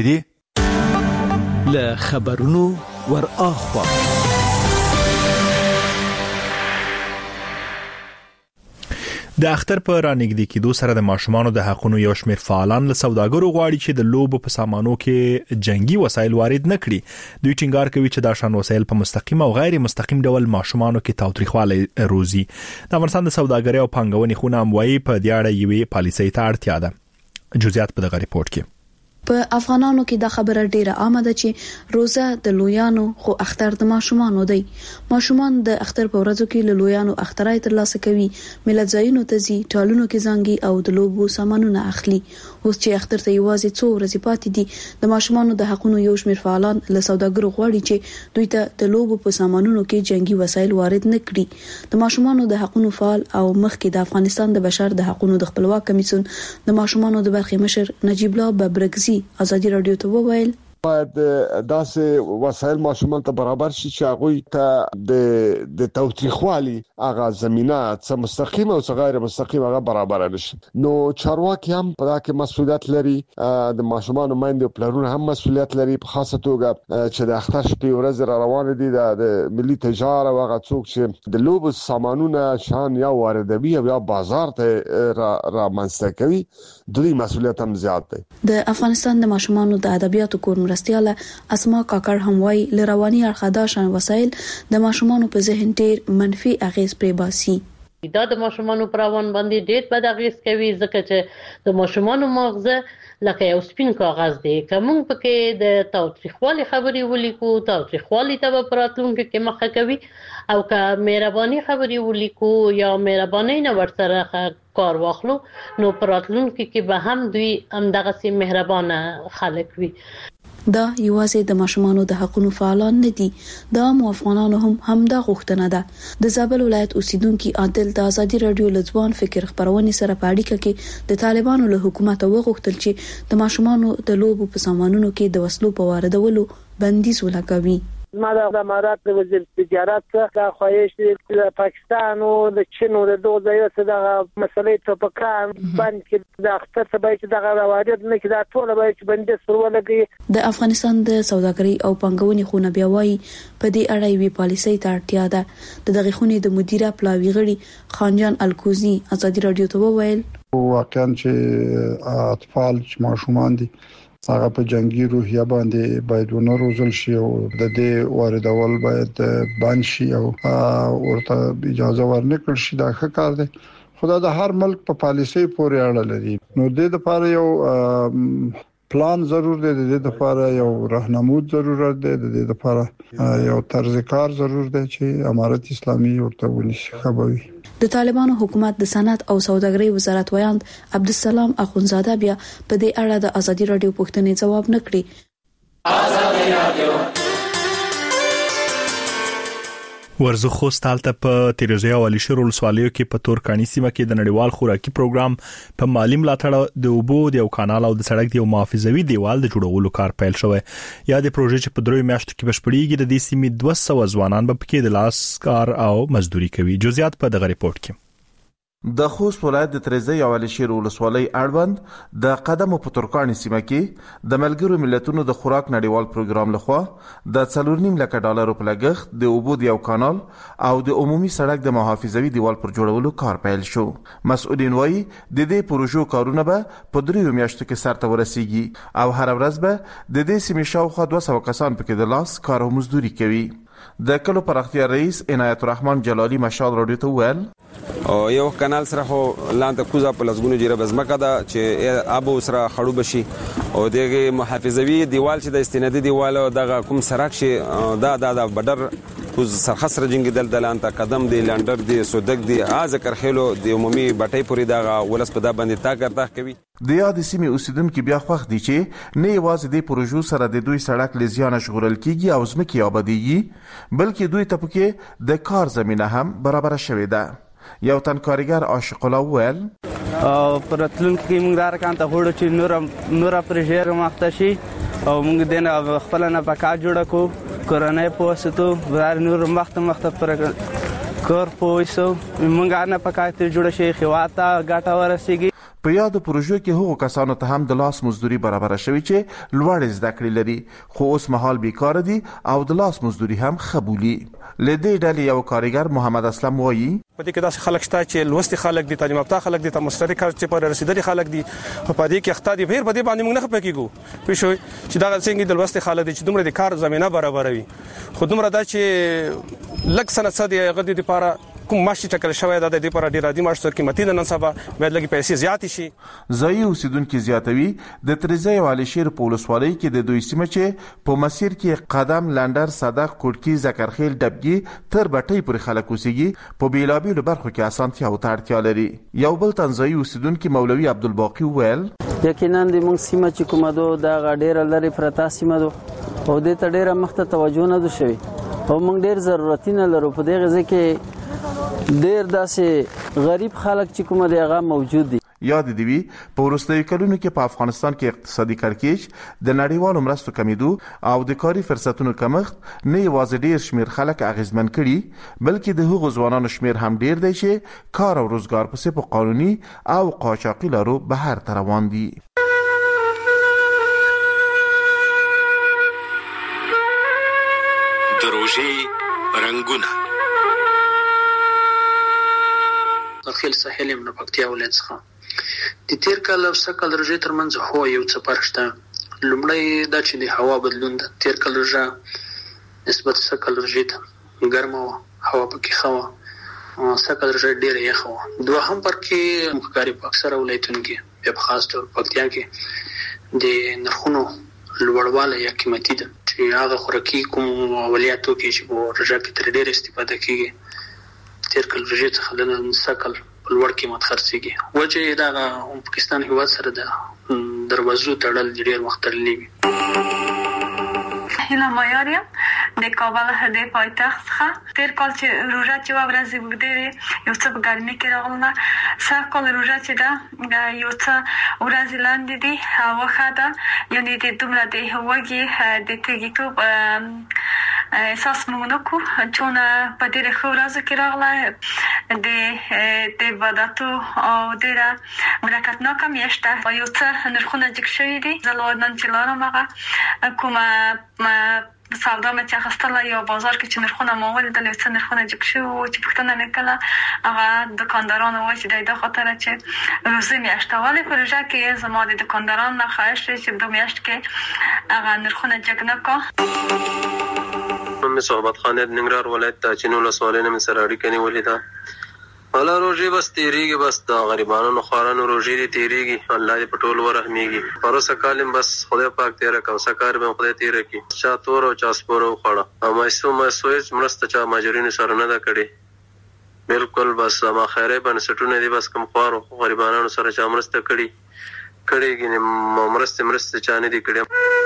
دي. له خبرونو ور اخوا د اختر په رانګدي کېدو سره د ماشومانو د حقوقو یو شمېر فعالان له سوداګرو غواړي چې د لوبو په سامانو کې جنگي وسایل وارد نه کړي. دوی ټینګار کوي چې دا شان وسایل په مستقیم او غیر مستقیم ډول ماشومانو کې تاوتریخوالی روزي. د افغانستان د سوداګرۍ او پانګونې خونه هم وايي په دې اړه یوې پالیسۍ ته اړتیا ده. جزئیات په دغه ریپورت کې. په افغانانو کې دا خبره ډیره عامه ده چې روزه د لویانو خو اختر د ماشومانو دی. ماشومان د اختر په ورځو کې له لویانو اخترای ترلاسه کوي، ملت ځایونو ته ځي، ټالونو کې زنګي او د لوبو سامانونه اخلي. اوس چې اختر ته یوازې څو ورځې پاتې دي، د ماشومانو د حقوقو یو شمېر فعالان له سوداګرو غواړي چې دوی ته د لوبو په سامانونو کې جنگي وسایل وارد نه کړي. د ماشومانو د حقوقو فعال او مخکې د افغانستان د بشر د حقوقو د خپلواک کمیسیون د ماشومانو د برخې مشر نجیب الله ببرګزي ازادي رادیو ته وویل باید داسې وسایل ماشومان ته برابر شي چې هغه ته د د توتریخوالي هغه زمينه څه مستقیم او څه غیر مستقیم هغه برابر نشي. نو چارواکي هم په دا کې مسؤلیت لري، د ماشومان مایند پلانونه هم مسؤلیت لري، په خاصه توګه چې د اختر شپې ورځ را روان دي د ملي تجارت او هغه څوک چې د لوبو سامانونه شان یا واردوي او یا بازار ته را, را منځته کوي، دوی مسؤلیت هم زیات دی. د افغانستان د ماشومانو د ادبیاتو کور مرستياله اسما کاکړ هم وايي لرواني اړخدا شان وسایل د ماشومانو په ذهن ډیر منفي اغیز پرې باسي. دا د ماشومانو پر روان باندې ډیر بد اغیز کوي ځکه چې د ماشومانو مغزه لکه یو سپین کاغذ دی. کوم پکې د تاوتریخوالي خبري ولیکو، تاوتریخوالي ته په راتلونکو کې مخه کوي، او که مهرباني خبري ولیکو یا مهرباني نه ورسره کار واخلو نو په راتلونکو کې به هم دوی هم دغه سي مهربانه خلک وي. دا یوازې د ماشومانو د حقوقو فعالان نه دي، دا مو افغانانو هم همدا غوښتنه ده. د زابل ولایت اوسیدونکو عادل د ازادي رادیو لځوان فکر خبرونه سره په اړیکه کې د طالبانو له حکومت وغوښتل چې د ماشومانو د لوبو په سامانونو کې د وسلو په واردولو بندیز ولګوي. ما د امارات د وزیر تجارت څخه خواهش د پاکستان او د چین او د دوه ځایونو څخه مسلې ته پکان باندې د اختر څخه چې دغه روایت نه کړه ټول به چې باندې سرول لګي. د افغانستان د سوداګرۍ او پنګونې خونه بیا وایي په دې اړه یوې پالیسۍ ته اړتیا ده. د دغه خونې د مدیره پلاوی غړي خانجان الکوزی ازادي رادیو ته وویل واقعا چې اطفال چې ماشومان دي هغه په جنگي روحیه باندې باید ونه روزل شي او د دې واردول باید بند شي او ورته اجازه ورنکړل شي. دا ښه کار دی. خدای د هر ملک په پالیسۍ پورې اړه لري. نو د دې لپاره یو پلان ضرور دی، د دې لپاره یو راهنمود ضرورت دی، د دې لپاره یو طرز کار ضرور دی چې امارت اسلامي ورته ونیسي خبري. د طالبانو حکومت د صنعت او سوداګرۍ وزارت ویاند عبدالسلام اخونزاده بیا په دې اړه د ازادي رادیو پوښتنې جواب نکړي. ازادي رادیو ورزه خوست حالت په تیرزیا والی شرول سوالیو کې په تور کانی سیمه کې د نړیوال خوراکي پروګرام په مالی ملاتړ د اوبو د یو کانال او د سړک د یو محافظوي دیوال د جوړولو کار پیل شوی. یا د پروژې چې په دروي میاشتو کې بشپړیږي د دې سیمې دوه سوه ځوانان به پکې د لاس کار او مزدوري کوي. جزئیات په دغه ریپورت کې. د خوست ولایت د تریزیا والی شیر ولسوالۍ اړوند د قدم په ترکانی سیمه کې د ملګرو ملتونو د خوراک نړیوال پروګرام لخوا د څلور نیم لک ډالر په لګښت د اوبو د یو کانال او د عمومي سړک د محافظوي دیوال پر جوړولو کار پیل شو. مسؤلین وایي د دې پروژو کارونه به په دریو میاشتو کې سرته ورسیږي او هر ورځ به د دې سیمې شاوخوا دوه سوه کسان پکې د لاس کار او مزدوري کوي. د کلو پراختیا رئیس عنایت الرحمن جلالی مشال رادیو ته ویل او یو کانال سره خو لاندې کوزه په لسګونو جریب زمکه ده چې ابو سره خړو بشي او دغه محافظوي دیوال چې د استنادي دیوال دغه کوم سرک شي دا د بدر کوز سرخص رجنګ دل دلانته قدم دی لندر دی سودک دی ا ذکر خېلو د عمومي بټي پوری دغه ولس په دا باندې تا کرتا کوي. د یاد سیمې اوسیدونکو بیا خوښ دي چې نه یوازې د پروژو سره د دوی سړک لزیانه شغورل کیږي او زمکي آبادیږي بلکې دوی ته پکې د کار زمينه هم برابر شوې ده. یو تن کارګر عاشق الله ویل او پرتلون کې موږ دار کانته هوړو چې نور نور پرژیر مخته شي او موږ دنه خپل نه پکا جوړ کو کورنۍ پوسټو ور نور مخته مخته پر کور پوسو موږ نه پکا ته جوړ شي خواته غاټا ورسیږي. په یاد پروژو کې هغو کسانو ته هم د لاس مزدوري برابر شوی چې لوړ زده کړې لري خو اوس مهال بیکاره دي او د لاس مزدوري هم قبولي. لدې ډلې یو کارګر محمد اسلم وایي په دې کې داسې خلک شته چې لوستي خلک دي، تعلیم یافته خلک دي، ته مستری کار چې پر رسیدلي خلک دي، په دې کې اخته دي بهر په دې باندې موږ نه خپکیږو پېښوي چې دا څنګه د لوستي خلک دي چې دومره د کار زمينه برابروي خو دومره دا چې لک سنت صدې غدي لپاره کوم ماشي ټکل شوی دا د دې پر ډیر عادي ماشو قیمتي نن سبا باید لګي پیسې زیات شي. ځای اوسیدونکو زیاتوي د تریزیا والی شیر په ولسوالۍ کې د دوی سیمه چې په مسیر کې قدم لندر صدق کوټکی ذکرخیل ډبګي تر بټي پر خلک اوسېږي په بیلابیلو برخو کې اسانتیا او اړتیا لري. یو بل تنځای اوسیدونکو مولوي عبدالباقی ویل یقینا د موږ سیمه چې کومه ده د ډیر لري پرتا سیمه ده او د ته ډیره مخته توجه نه ده شوی او موږ ډیر ضرورتونه لرو په دې غزه کې ډیر داسې غریب خلک چې کومه دی هغه موجود دي. یاد دی وی په ورستیو کلونو کې په افغانستان کې اقتصادي کړکېچ د نړیوالو مرستو کمیدو او د کاري فرصتونو کمښت نه یوازې ډیر شمیر خلک اغیزمن کړي بلکې د هغو ځوانانو شمیر هم ډیر دی چې کار او روزګار پسې په قانوني او قاچاقي لارو بهر ته روان دي. دروژې رنگونه داخل ساحل یمن پکتیا ولایت څخه د تیر کال او سکل درجه ترمنځ هو یو څه فرق شته. لومړی دا چې د هوا بدلون ده. تیر کال درجه نسبت سکل درجه ته ګرمه وه، هوا پکې ښه وه، سکل درجه ډېره یخه وه. دوهم فرق کې ښکاري په اکثره ولایتونو کې بیا په خاص ډول پکتیا کې د نرخونو لوړوالی یا قیمتي ده چې هغه خوراکي کوم اولیات توکي چې په درجه کې تر ډېره استفاده کېږي تیر کال درجه څخه د سکل په لوړ قیمت خرڅېږي. وجه یې دغه پاکستان هېواد سره د دروازو تړل ډېر وخت تړلی وي. هیله مایار یم د کابل د پایتخت څخه. تیر کال چې روژه چې وه ورځې اوږدې وې یو څه په ګرمۍ کې راغله. سږ کال روژه چې ده یو څه ورځې لاندې دي هوا ښه ده، یعنې د دومره د وږي د تږیتوب احساس مونږ نه کو چون په ډېر ښه ورځ کې راغله د د عبادتو او د برکتناک میاشته یو څه نرخونه جګ شوي دي زه نن چې لارم هغه کومه سودا مې چې خستله یو بازار کې چې نرخونه مول د لڅ نرخونه جګ شو چې پښتنه نه کله هغه دکاندارانو وایي چې د خاطر چې روزي میاشته والی پروژه کې زما د دکاندارانو نه خواهش چې د میاشت کې هغه نرخونه جګ نه کا مې صحبت خانه د ننګرهار ولایت ته چې نو لسوالینه مې سره اړیکه نیولې ده ولا روزي بس تیریږي بس د غریبانو خورانو روزي دي تیریږي الله دې پټول ورحميږي پروسه کالم بس خدای پاک تیر کا وسکار به خدای تیر کی چا تور او چا سپورو خړه اما ایسو ما سوچ مرسته چا ماجرینو سره نه دا کړي بالکل بس ما خیره بن سټونه دي بس کم خورو غریبانو سره چا مرسته کړي کړي مرسته مرسته چا نه دي کړي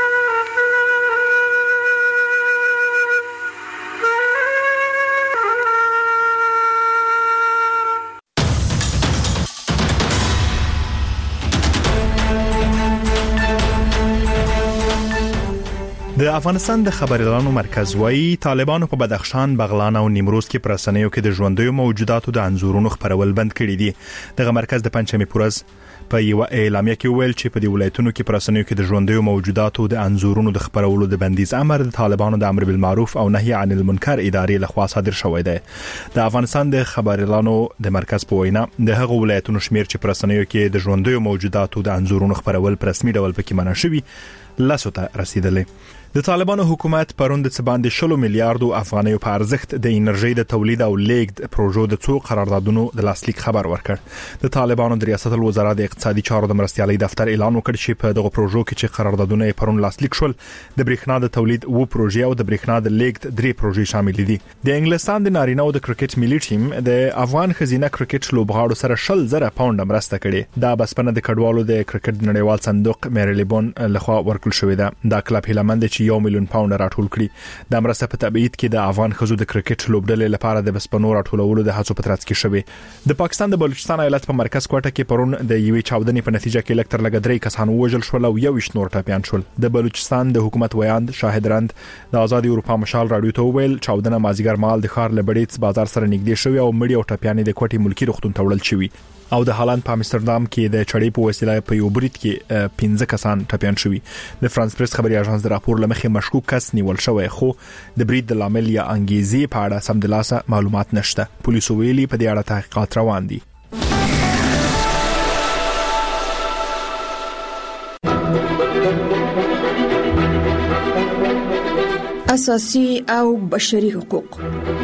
د افغانستان د خبريالانو مرکز وايي طالبانو په بدخشان، بغلان او نیمروز کې پرسنیو کې د ژوندۍ موجوداتو د انزورونو خبرول بند کړي دي. دغه مرکز د پنځمې پورز په یو اعلامیه کې ویل چې په دې ولایتونو کې پرسنیو کې د ژوندۍ موجوداتو د انزورونو د خبرولو د بندیز امر د طالبانو د امر بالمعروف او نهي عن المنکر ادارې لخوا صادر شوی دی. د افغانستان د خبريالانو د مرکز په وینا د هغو ولایتونو شمیر چې پرسنیو کې د ژوندۍ موجوداتو د انزورونو خبرول په رسمي ډول پکې منع شوی لاسو ته رسیدلې. د طالبانو حکومت پروند څه باندې شلو میلیارډو افغانیو په ارزښت د انرژي د تولید او لیږد پروژو د څو قراردادونو د لاسلیک خبر ورکړ. د طالبانو د ریاست الوزرا د اقتصادي چارو د مرستيالي دفتر اعلان وکړ چې په دغه پروژو کې چې قراردادونه یې پرون لاسلیک شول د برېښنا د تولید وو پروژې او د برېښنا د لیږد درې پروژې شامل دي. د انګلستان د نارینه او د کرکټ ملي ټیم د افغان خزینه کرکټ لوبغاړو سره شل زره پاونډ مرسته کړې. دا بسپنه د کډوالو د کرکټ نړیوال صندوق میریلیبون لخوا ورکړل شوې ده. دا کلب هیلمند چې یو میلیون پاونډ راټول کړي. د مرسته په تبعید کې د افغان خزو د کرکټ لوبډلې لپاره د بسپنو راټولولو د هڅو په ترڅ کې شوی. د پاکستان د بلوچستان ایالت په مرکز کوټه کې پرون د یوې چاودنې په نتیجه کې لکټر لګدري کسان وژل شول او یو نور ټاپیان شول. د بلوچستان د حکومت ویاند شاهد رند د آزادي اروپا مشال رادیو ته ویل چاودنه مازیګر مال د خار لبړیت بازار سره نږدې شوی او مړی او ټاپیان د کوټي ملکی رختون تړل شوی. او د هالند په امستردام کې د چړې په وسیله په یو بریټ کې پنځه کسان ټپيان شوي. د فرانس پریس خبري اژانس د راپور لمخې مشکوک کس نیول شوی خو د بریټ د لامل یا انګیزې په اړه سمدلاسه معلومات نشته. پولیسو ویلي په دې اړه تحقیقات روان دي. اساسي او بشري حقوق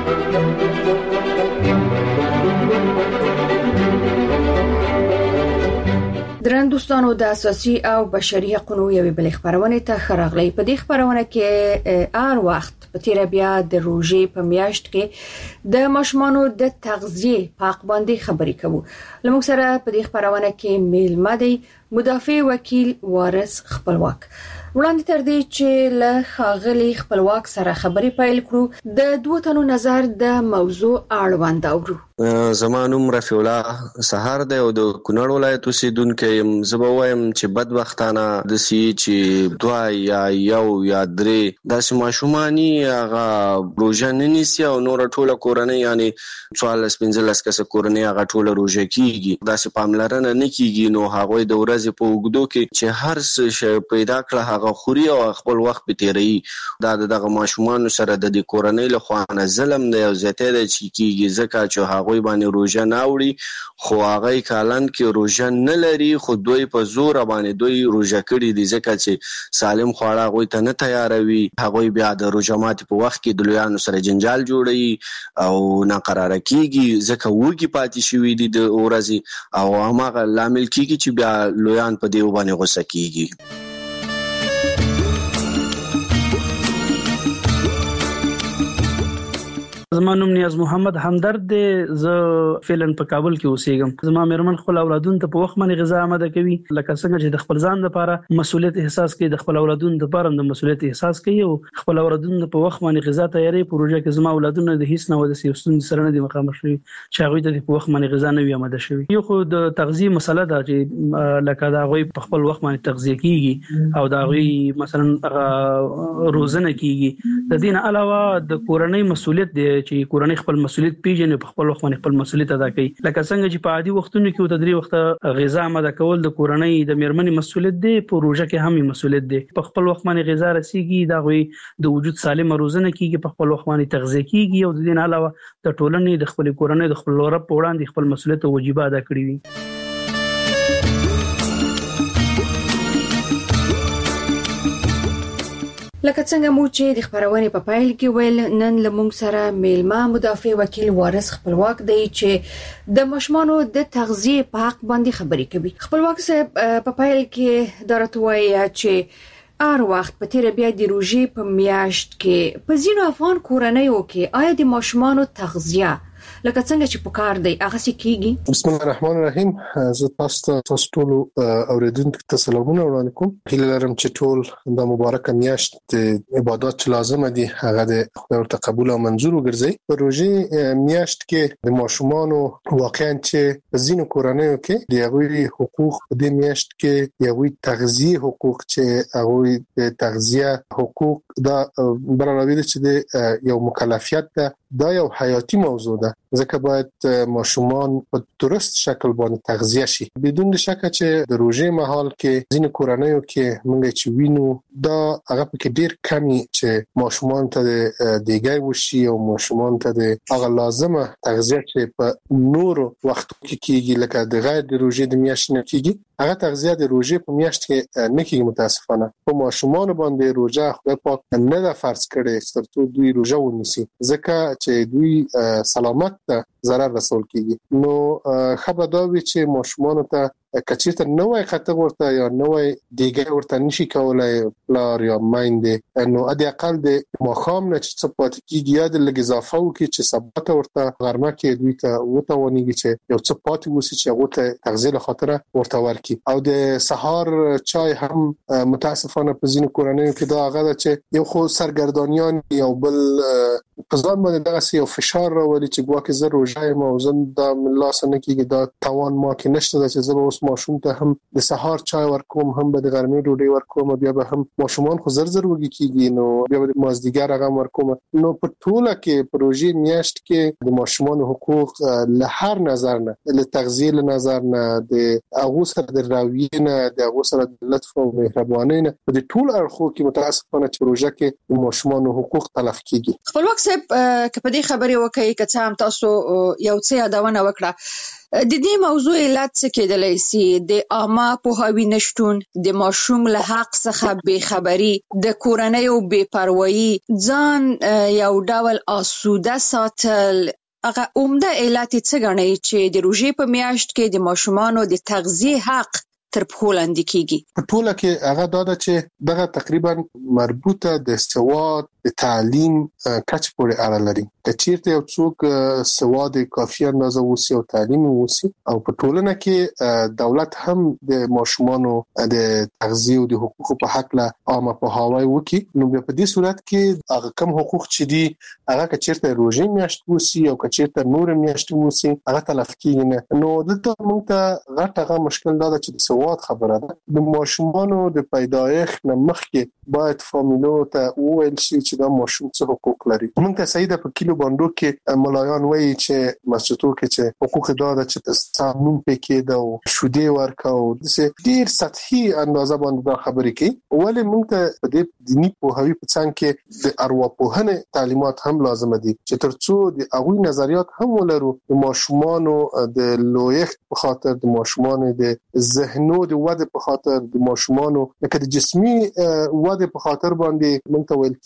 درن دوستانو د اساسي او بشري حقوقو یوې بل خبرونه ته خراغلی. په دې خبرونه کې هر وخت په تیر بیا د روزي په میاشت کې د ماشومانو د تغذیه پاک باندې خبرې کوو. لموږ سره په دې خبرونه کې میل مدي مدافع وکیل وارث خپلواک وړاندې تر دې چې له خاغلی خپلواک سره خبرې پیل کړو د دوه تنو نظر د موضوع اړوند اورو. زمانوم رفیع الله سهار دی او د کونړ ولایت اوسیدونکو يم. زه وایم چې بدبختانه د سی چې دوا یا یو یا درې داسې ماشومانی هغه روزانه نیسی او نور ټوله کورنۍ یعنی څوارلس پنځلس کسه کورنۍ هغه ټوله روزه کیږي. داسې پاملرنه نه کیږي نو هغه د ورځې په وګدو کې چې هر څه پیدا کړه هغه خوري او خپل وخت په تیری. دا دغه ماشومان سره د کورنۍ له خوا نه ظلم دی او زیاته دی چې کیږي ځکه چې هغه وی باندې روزه نه وړي خو هغه کالن کې روزه نه لري خو دوی په زور باندې دوی روزه کړي دي ځکه چې سالم خواړه هغه ته نه تیاروي. هغه بیا د روزه مات په وخت کې د لویانو سره جنجال جوړي او ناقراره کیږي ځکه وګي پاتې شوی دي د ورځي او هغه لامل کیږي چې بیا لویان په دې باندې غوسه کیږي. زما نوم نیاز محمد همدرد دی. زه فعلا په کابل کې اوسېږم. زما مېرمن خپل اولادونو ته په وخت باندې غذا آماده کوي، لکه څنګه چې د خپل ځان لپاره مسؤلیت احساس کوي، د خپل اولادونو لپاره د مسؤلیت احساس کوي او خپل اولادونو په وخت باندې غذا تیاری. پروژه کې زما اولادونو د هیڅ نه ود سیستم سره نه دي مخامخ شوي چې هغه ته په وخت باندې غذا نه وي آماده شوي. یو خو د تغذیه مسله ده چې لکه دا غوي په خپل وخت باندې تغذیه کیږي او دا غوي مثلا روزنه کیږي. د دین علاوه د کورنۍ مسؤلیت دی چې کورنۍ خپل مسؤلیت پیژني، په خپل وخت باندې خپل مسؤلیت ادا کوي. لکه څنګه چې په عادي وختونو کې د درې وخت غذا آماده کول د کورنۍ د میرمنې مسؤلیت دی، پروژه کې هم مسؤلیت دی. په خپل وخت باندې غذا رسیږي، دا غوي د وجود سالم روزنه کیږي، په خپل وخت باندې تغذیه کیږي او د دین علاوه د ټولنې د خپل کورنۍ د خپل رب په وړاندې خپل مسؤلیت او واجبات ادا کړی وي. لکه څنګه مو چې د خبرونه په پایل کې ویل، نن لمونږ سره میلمه مدافع وکیل وارث خپلواک دی چې د مشمانو د تغذیه په حق باندې خبرې کوي. خپلواک صاحب په پایل کې درته وایي چې هر وخت په تیر بیا د روزي په میاشت کې په ځینو افغان کورنیو کې آیا د مشمانو تغذیه لکه څنګه چې په کار دی هغه څه کیږي؟ بسم الله الرحمن الرحیم. زه تاسو تاسو ټول اوریدونکو ته سلامونه وړاندې کوم. هیله لرم چې ټول د مبارکه میاشت د عبادت چې لازم دي هغه د خدای ورته قبول او منظور وګرځي. په روزي میاشت کې د ماشومانو واقعا چې په ځینو کورنیو کې د هغوی حقوق په دې میاشت کې د هغوی تغذیه حقوق چې هغوی د تغذیه حقوق دا برابروي چې د یو مکلفیت ده، دا یو حیاتي موضوع ده، ځکه باید ماشومان په درست شکل باندې تغذیه شي. بدون شک چې د روزي مهال کې ځینې کورنیو کې موږ چې وینو دا هغه پکې ډیر کمی چې ماشومان ته د دیګای وشي او ماشومان ته د هغه لازمه تغذیه چې په نورو وختو کې کیږي لکه د غیر د روزي د میاشتې نه کیږي، هغه تغذیه د روزي په میاشت کې نه کیږي. متاسفانه په ماشومان باندې روزه خدای پاک نه دا فرض کړي ترڅو دوی روزه ونیسي، ځکه چې دوی سلامت ته ضرر رسول کیږي. نو خبرداري چې ماشومان ته کچېته نوې خطر ورته یا نوې دیګه ورته نشي کولای پلار یا مایند، نو ادي اقل د مخام نه چې څه پات کیږي یا د لګ اضافه وکړي چې سبت ورته غرمه کې دوی ته وته ونیږي چې یو څه پات وسی چې هغه ته تغذیه خاطر ورته ورکي. او د سحر چای هم متاسفانه په ځینو کورنیو کې دا هغه چې یو خو سرګردانیان یو بل په ځان باندې دغه یو فشار راولي چې ګواکې زه روزه یم او زم دا الله سره کېږي دا توان ما کې نشته چې زه ماشوم ته هم د سحر چای ورکوم، هم به د غرمې ډوډۍ ورکوم، بیا به هم ماشومان خو زر زر وږي کیږي، نو بیا به د مازدیګر هغه ورکوم. نو په ټوله کې پروژې میاشت کې د ماشومان حقوق له هر نظر نه، له تغذیه له نظر نه، د هغه سره د راویې نه، د هغه سره د لطف او مهربانۍ نه، په ټول اړخو کې متاسفانه چې پروژه کې د ماشومان حقوق تلف کیږي. خپلواک صاحب کله دې خبرې وکړي که څه هم تاسو یو څه یادونه وکړه، د دې موضوع علت څه کېدلای شي؟ د عامه پوهاوی نشټون، د ماشوم له حق څخه بې خبري، د کورنۍ او بې پروايي، ځان یو ډول آسوده ساتل، هغه عمده علت څه ګڼي چې د روزي په میاشت کې د ماشومانو د تغذیه حق تر پخو لاندې کیږي؟ په ټوله کې هغه دا ده چې دغه تقریبا مربوطه د سواد د تعلیم کچ پورې اړه لري. که چیرته یو څوک سواد کافي اندازه وسی او تعلیم وسی او په ټولنه کې دولت هم د ماشومانو د تغذیه او د حقوقو په حق له عامه پوهاوی وکي، نو په دې صورت کې هغه کم حقوق چې دي هغه که چیرته روزي میاشت وسی او که چیرته نور میاشت وسی هغه تلف کیږي نه. نو دلته موږ ته غټ هغه مشکل دا چې د سواد خبره ده. د ماشومانو د پیدایښت نه مخکې باید فامیلو ته وویل شي چې دا ماشوم څه حقوق لري. موږ ته سیده په کیلو باندې کې ملایان وایي چې مسجدو کې چې حقوق دا ده چې سامون پکې دا او شودې ورکاو د ډیر سطحي اندازه باندې دا خبرې کوي. ولې موږ ته په دې دیني پوهاوی په څنګ کې د ارواپوهنې تعلیمات هم لازم دي چې ترڅو د هغوی نظریات هم ولرو، د ماشومانو د لویښت په خاطر، د ماشومانو د ذهنو د وده په خاطر، د ماشومانو لکه د جسمي وده په خاطر باندې موږ ته ویل کیږي چې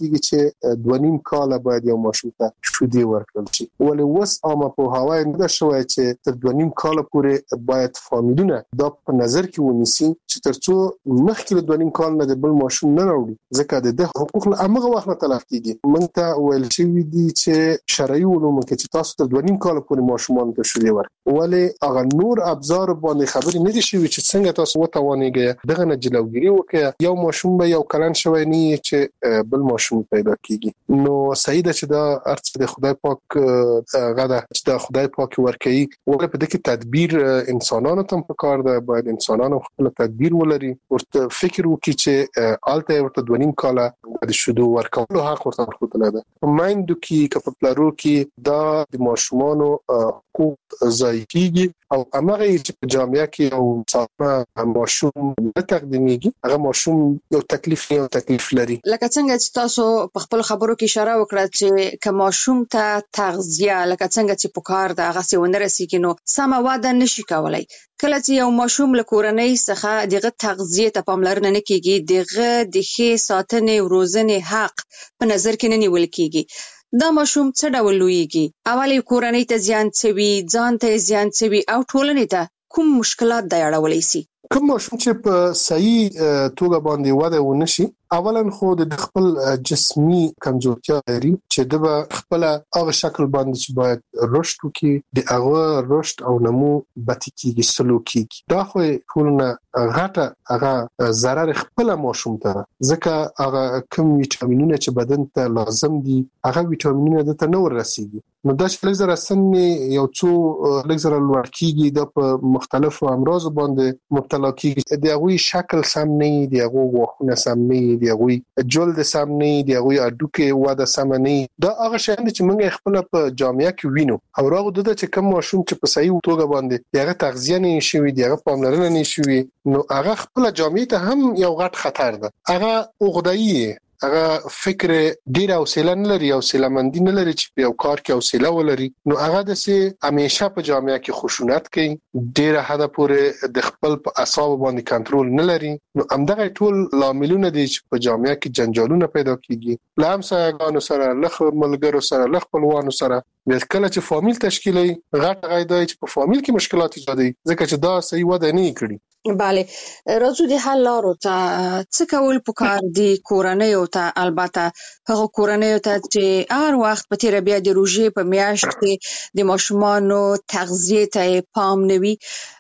چې دوه نیم کال باید یو ماشوم ته شودي ورکړل شي ولې وس عامه په هوای نه شوی چې تر دوه نیم کال پورې باید فامیلونه دا په نظر کې ونیسي چې ترڅو مخکې له دوه نیم کال نه د بل ماشوم نه راوړي ځکه د حقوق له امغه وخت نه تلف کیږي موږ ته ویل شوی دي چې شرعي علوم کې چې تاسو تر دوه نیم کال پورې ماشومان ته شودي ورکړي ولې هغه نور ابزار باندې خبرې نه دي شوی چې څنګه تاسو وتوانیږئ دغه نه جلوګیری وکړي یو ماشوم به یو کلن شوی نه چې بل ماشوم پیدا کیږي نو صحیح ده چې دا ارڅ د خدای پاک غدا چې د خدای پاک ورکړي ولې په دې کې تدبیر انسانانو ته په کار ده باید انسانانو خپل تدبیر ولري ورته فکر وکړي چې آلته ورته دوه نیم کال د شودو ورکولو حق ورته ورکړل ده په مایندو کې کپ پلارو کې دا د ماشومانو حقوق ضایع کیږي او هغه چې په جامعه کې او صاحب ماشوم نه تقدیميږي هغه ماشوم یو تکلیف یو تکلیف لري لکه څنګه چې تاسو په خپل خبرو کې اشاره وکړه چې که ماشوم ته تغذیه لکه څنګه چې پکار ده هغه څه ونه رسیږي نو سم واده نشي کولای کله چې یو ماشوم له کورنۍ څخه دغه تغذیه ته پاملرنه نه کیږي دغه د ښه ساتنې او روزنې حق په نظر کې نه نیول کیږي دا ماشوم څه ډول لویږي اولی کورنۍ ته زیان څوي ځان ته زیان څوي او ټولنې ته کوم مشکلات د اړولې سي کوم ماشوم چې په صحیح توګه باندې وده ونشي اولا خو د خپل جسمي کمزورتیا لري چې د خپل هغه شکل باندې چې باید رشد وکړي د هغه رشد او نمو بتکیږي سلوکي دا خو ټولنه غټه هغه ضرر خپل ماشوم ته ځکه هغه کوم ویټامینونه چې بدن ته لازم دي هغه ویټامینونه د ته نه ورسیږي نو دا چې لږ زره سن یو څو لږ زره لوړ کیږي د په مختلفو امراض باندې مبتلا کیږي د هغه شکل سم نه دی هغه غوښونه سم نه دی هغه جلد سم نه دی هغه اډوکه واده سم نه دا هغه شیان چې موږ خپل په جامعه کې وینو او راغو د چې کوم ماشوم چې په صحیح توګه باندې هغه تغذیه نه شي دی هغه پاملرنه نه شي نو هغه خپل جامعه ته هم یو غټ خطر ده هغه اوغدایي هغه فکر ډیر حوصله نه لري او سلامندی نه لري چې په یو کار کې حوصله ولري نو هغه د سي همیشه په جامعه کې خشونت کوي ډیر حدا پورې د خپل په اعصاب باندې کنټرول نه لري نو همدغه ټول لاملونه دي چې په جامعه کې جنجالونه پیدا کیږي لام سایګانو سره لخ ملګرو سره لخ خپلوانو سره د کله چې فامیل تشکیلي غټ غیدای چې په فامیل کې مشکلات ایجادي ځکه چې دا صحیح وده نه کړي bale راځو د حل لارو ته څه کول پکار دي کورنۍ او ته البته هغه کورنۍ ته چې هر وخت په تیر بیا د روزي په میاشت کې د ماشومانو تغذیه ته پام نوي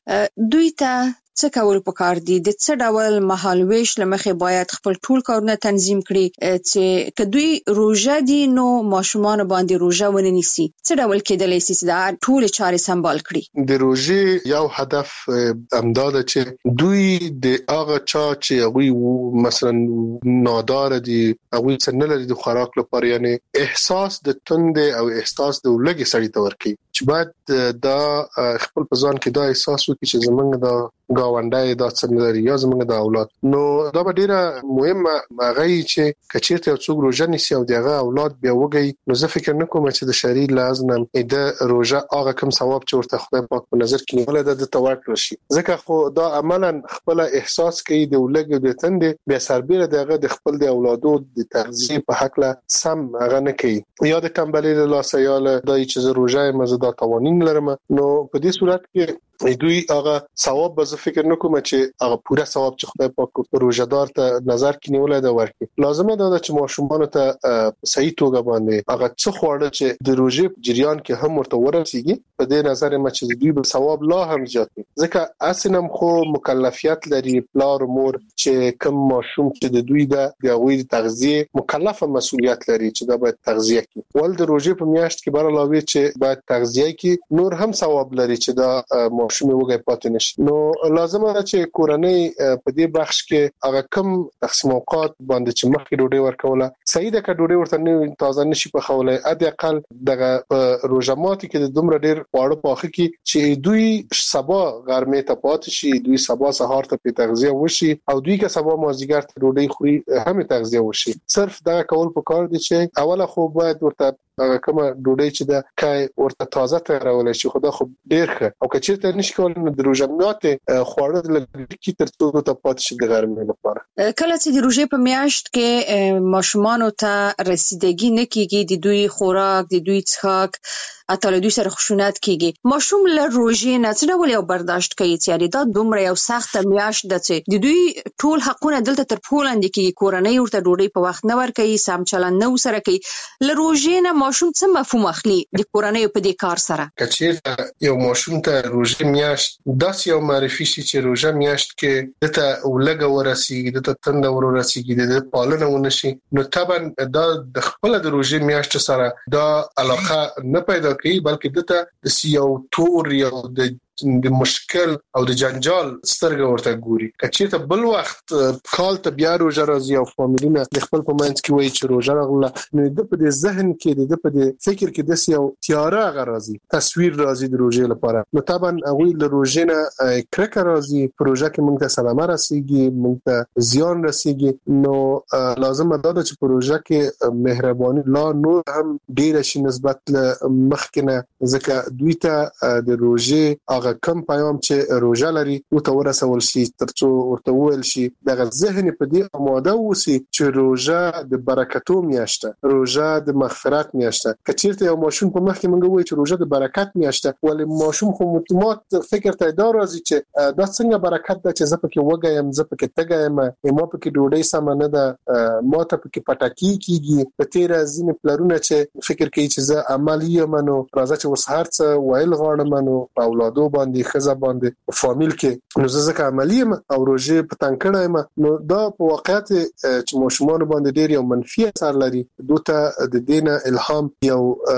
دوی ته څه کول پکار دي د څه ډول مهالويش لمخې باید خپل ټول کارونه تنظیم کړي چې کدوې روزه دي نو ماشومان باندې روزه وننسي څه ډول کېدلای شي چې دا ټول چارې سمبال کړي د روزي یو هدف امداد چې دوی د هغه چا چې هغه مثلا نادار دي هغه څنګه لري د خوراک لپاره یعنی احساس د تند او احساس د لګي سړی تور کی چې باید دا خپل پزان کې دا احساس وکړي چې زمونږ دا گاونډای دا څنګه لري یا زمونږ د اولاد نو دا به ډیره مهمه مغی چې کچیرته یو څوک روزه نیسي او دغه اولاد بیا وګي نو زه فکر نه کوم چې د شری لازم د روزه هغه کوم ثواب چې ورته خدای پاک په نظر کې نیول د توکل شي ځکه خو دا عملاً خپل احساس کوي د ولګ د تند بیا سربېره دغه د خپل د اولادو د تغذیه په حق له سم هغه نه کوي یا د کمبلې له لاسیاله دای چې روزه مزدا توانین لرم نو په دې صورت کې دوی هغه ثواب به فکر نکوم چې هغه پوره ثواب چې خدای پاک روزدار ته نظر کې نیولای دا ورکړي لازمه ده چې ماشومان ته صحیح توګه باندې هغه څه خوړل چې د روزي جریان کې هم ورته ورسیږي په دې نظر ما چې دوی به ثواب لا هم زیات ځکه اسنم خو مکلفیت لري پلار مور چې کوم ماشوم چې د دوی د غوي تغذیه مکلفه مسولیت لري چې دا باید تغذیه کوي ول د روزي په میاشت کې بار علاوه چې باید تغذیه کوي نور هم ثواب لري چې دا ماشوم وګي پاتې نشي نو لازمه ده چې کورنۍ په دې بخش کې هغه کم تقسیم اوقات باندې چې مخکې ډوډۍ ورکوله صحیح ده که ډوډۍ ورته نه تازه نشي پخولای ادي اقل دغه روزمات کې د دومره ډیر پاړو پاخه کې چې دوی سبا غرمه ته پاتې شي دوی سبا سهار ته په تغذیه وشي او دوی که سبا مازیګر ته ډوډۍ خوري هم تغذیه وشي صرف دا کول پکار دي چې اوله خو باید ورته هغه کومه ډوډۍ چې دا کای ورته تازه تیارول شي خدا خو ډیر ښه او کچېرته روزه نشي کولای د روزه ماته خوړل لږ تر څو ته پاتې شي د ګرمۍ لپاره. کله چې د روزې په میاشت کې ماشومان ته رسیدګي نه کیږي د دوی خوراک د دوی څښاک اته له دوی سره خشونت کیږي ماشوم له روزې نه څه ډول یو برداشت کوي چې دا دومره یو سخت میاشت ده چې د دوی ټول حقونه دلته تر پولاند کې کورنۍ ورته ډوډۍ په وخت نه ورکوي سم چلند نه سره کوي له روزې نه ماشوم څه مفهوم اخلي د کورنۍ په دې کار سره کچیر یو ماشوم ته روزې میاشت داس یو معرفي شي چې روزه میاشت کې دته ولګ ورسیږي دته تند ورسیږي د پالنه ونشي نو طبعا دا د خپل د روزې میاشت سره دا علاقه نه پیدا کوي بلکې دته د یو تور یو د د مشکل او د جنجال سترګه ورته ګوري کچې ته بل وخت کال ته بیا روزه راځي او فامیلینا د خپل په منځ کې وایي چې روزه راغله نو د په دې ذهن کې د په دې فکر کې د یو تیاره غراځي تصویر راځي د روزه لپاره نو طبعا هغه د روزه نه کرکه راځي پروژه کې موږ ته سلامه رسیږي موږ ته زیان رسیږي نو لازم ده چې پروژه کې مهرباني لا نور هم ډیر شي نسبت له مخکنه ځکه دوی ته د روزه هغه کم پیغام چې روزه لري او ته ورسول شي ترڅو ورته ویل شي دغه ذهن په دې آماده وسی چې روزه د برکتو میاشته روزه د مغفرت میاشته کچیرته یو ماشوم په مخ کې مونږ وایو چې روزه د برکت میاشته ولې ماشوم خو متمات فکر ته دا راځي چې دا څنګه برکت ده چې زه پکې وګایم زه پکې تګایم ما پکې ډوډۍ سم نه ده ما ته پکې پټاکی کیږي په تیر ځین پلرونه چې فکر کوي چې زه عملی منو راځه چې وسهار څه ویل غواړم منو اولادو باندې خزه باندې فامیل کې نو زکه عملی او روزه په تنکړه نو دا په واقعیت چې ماشومان باندې ډیر یو منفي اثر لري دوته د دینه الهام یو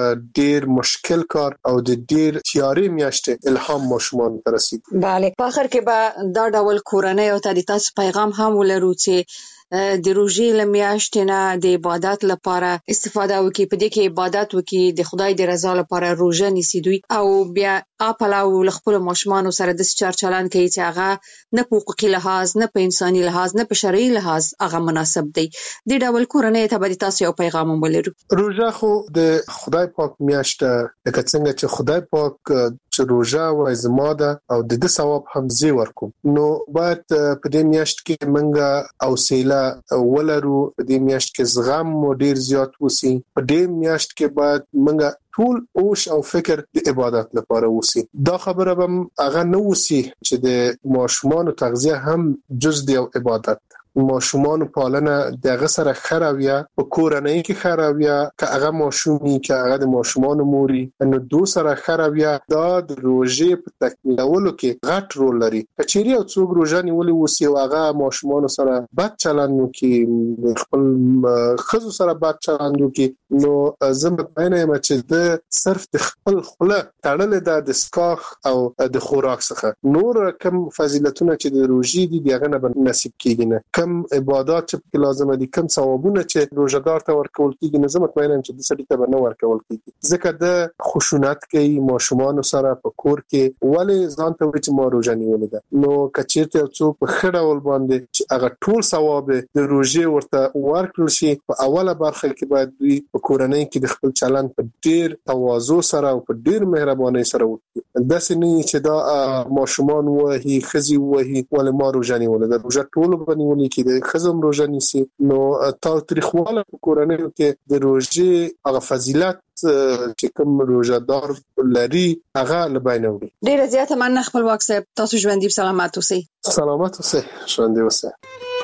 ډیر مشکل کار او د ډیر تیاری میاشته الهام ماشومان ترسي bale په اخر کې به دا ډول کورنۍ او ته د تاسو پیغام هم ولرو چې د روزې لمیاشتې نه د عبادت لپاره استفاده وکړي په دې کې عبادت وکړي د خدای د رضا لپاره روزه نیسي دوی او بیا خپل او خپل ماشومان سره د چار چلان کوي چې هغه نه په حقوقي لحاظ نه په انساني لحاظ نه په شرعي لحاظ هغه مناسب دی د ډول کورنۍ ته به تاسو یو پیغام ولرو روزه خو د خدای پاک میاشت لکه څنګه چې خدای پاک چې روزه وای زما ده او د دې ثواب هم زی ورکوم نو باید په دې میاشت کې منګه او سیلا ولرو په دې میاشت کې زغم مو ډیر زیات وسی په دې میاشت کې باید منګه ټول اوش او فکر د عبادت لپاره وسی دا خبره به هغه نه وسی چې د ماشومان تغذیه هم جز د عبادت ماشومان پالنه دغه سره خراویا په کورنۍ کې خراویا که هغه ماشومي که هغه د ماشومان موري نو دو سره خراویا دا د روزې په تکمیلولو کې غټ رول لري کچېری او څوک روزه نیولې وسی او هغه ماشومان سره بد چلند کوي خپل خزو سره بد چلند کوي نو زه مطمئنه یم چې د صرف د خپل خپل تړل د سکاخ او د خوراک څخه نور کم فضیلتونه چې د روزې دي دغه نه نصیب کیږي نه کم عبادت چې لازم دي کم ثوابونه چې روزدار ته ورکول کیږي نه زه مطمئنم چې د سړي ته نه ورکول کیږي ځکه د خشونت کوي ماشومان سره په کور کې ولی ځان ته چې ما روزه نیولې ده نو کچیرته څوک په خړه ول باندې چې هغه ټول ثواب د روزې ورته ورکړل شي په اوله برخه کې باید دوی په کورنۍ کې د خپل چلند په ډیر تواضع سره او په ډیر مهرباني سره وکړي داسې نه چې دا ماشومان وهي خزي وهي ول ما روزه نیولې ده روزه ټول باندې کې د خزم روزه نیسي نو تاریخواله په کورنۍ کې د روزې هغه فضیلت چې کوم روزدار لري هغه لباینه وي ډیره زیاته مننه خپل واکسپ تاسو ژوندۍ سلامات اوسئ سلامات اوسئ ژوندۍ اوسئ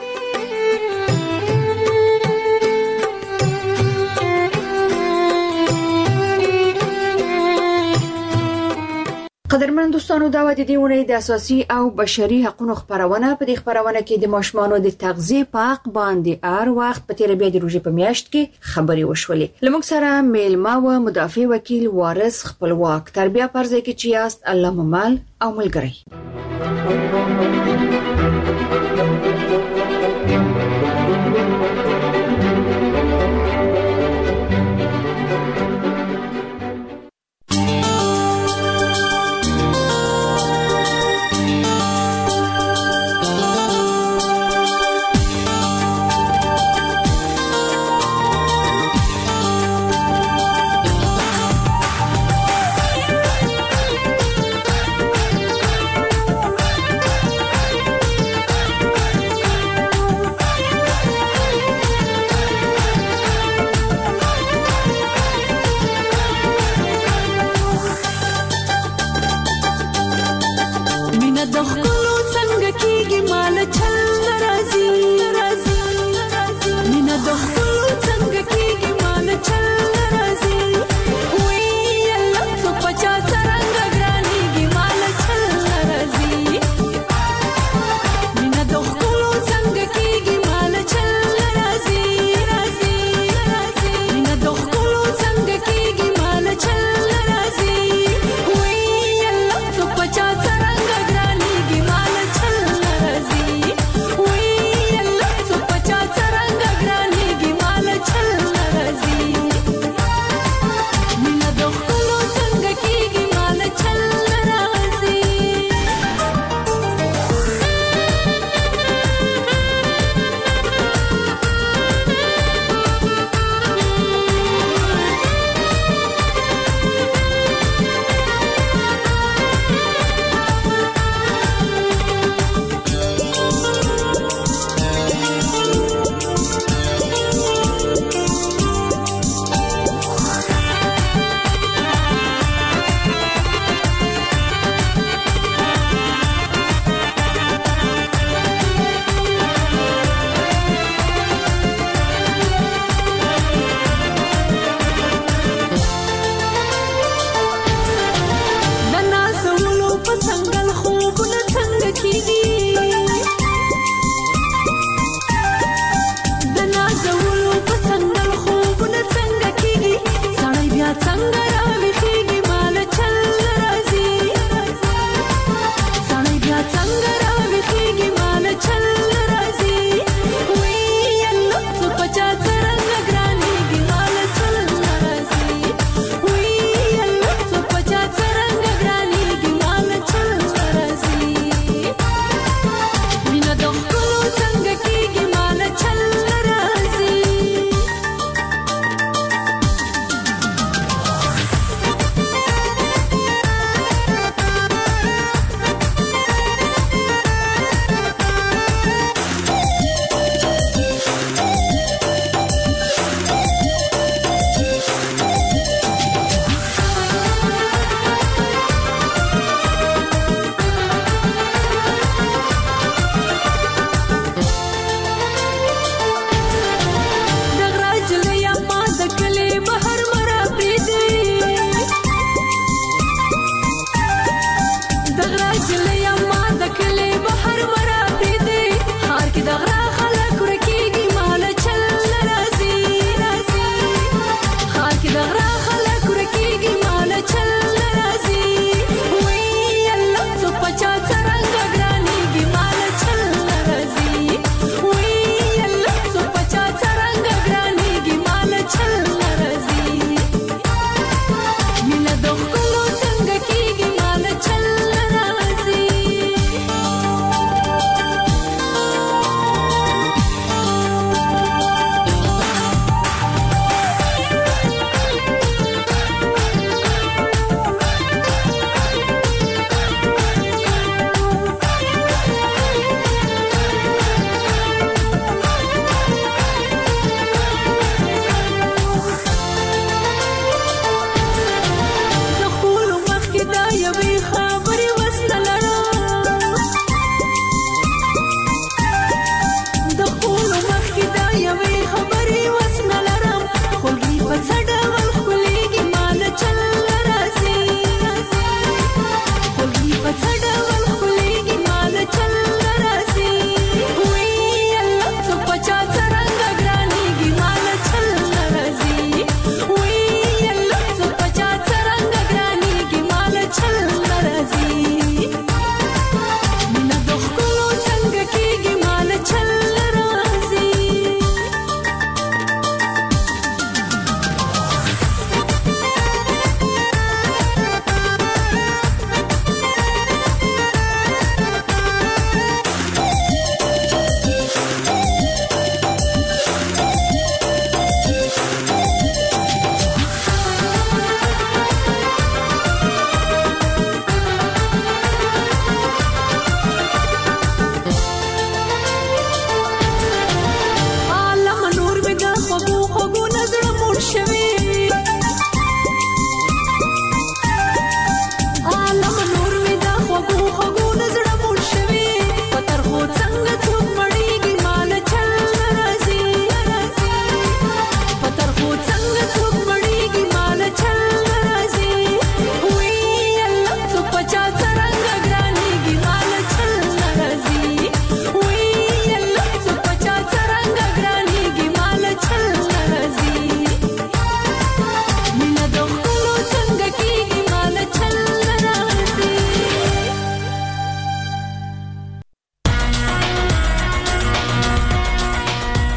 قدرمن دوستانو دا و د دې ونې د اساسي او بشري حقوقو خبرونه په دې خبرونه کې د ماشومانو د تغذیه په حق باندې هر وخت په تیر بیا د روزې په میاشت کې خبري وشولې لمک سره میلما و مدافع وکیل وارث خپلواک تربیه پرځای کې چیاست الله ممال او ملګری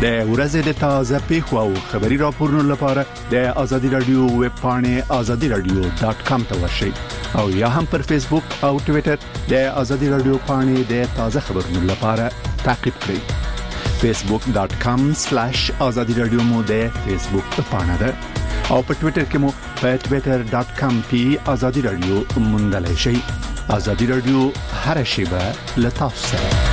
د ورځې د تازه پیښو او خبري راپورونو لپاره د ازادي رادیو ویب پاڼه ازادي رادیو ډاٹ کام ته ورشئ او یا هم پر فیسبوک او ټوئیټر د ازادي رادیو پاڼه د تازه خبرونو لپاره تعقیب کړئ facebook dot com slash azadi radio مو د فیسبوک پاڼه ده او په ټوئیټر کې مو په twitter dot com پی ازادي رادیو موندلای شئ. ازادي رادیو هر شیبه له تاسو سره.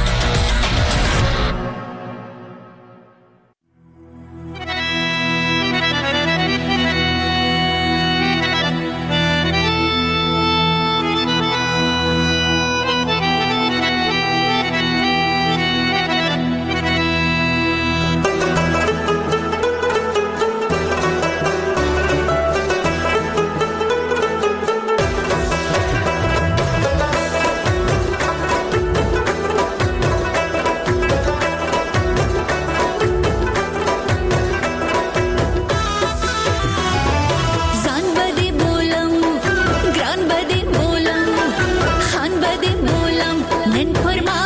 Then put my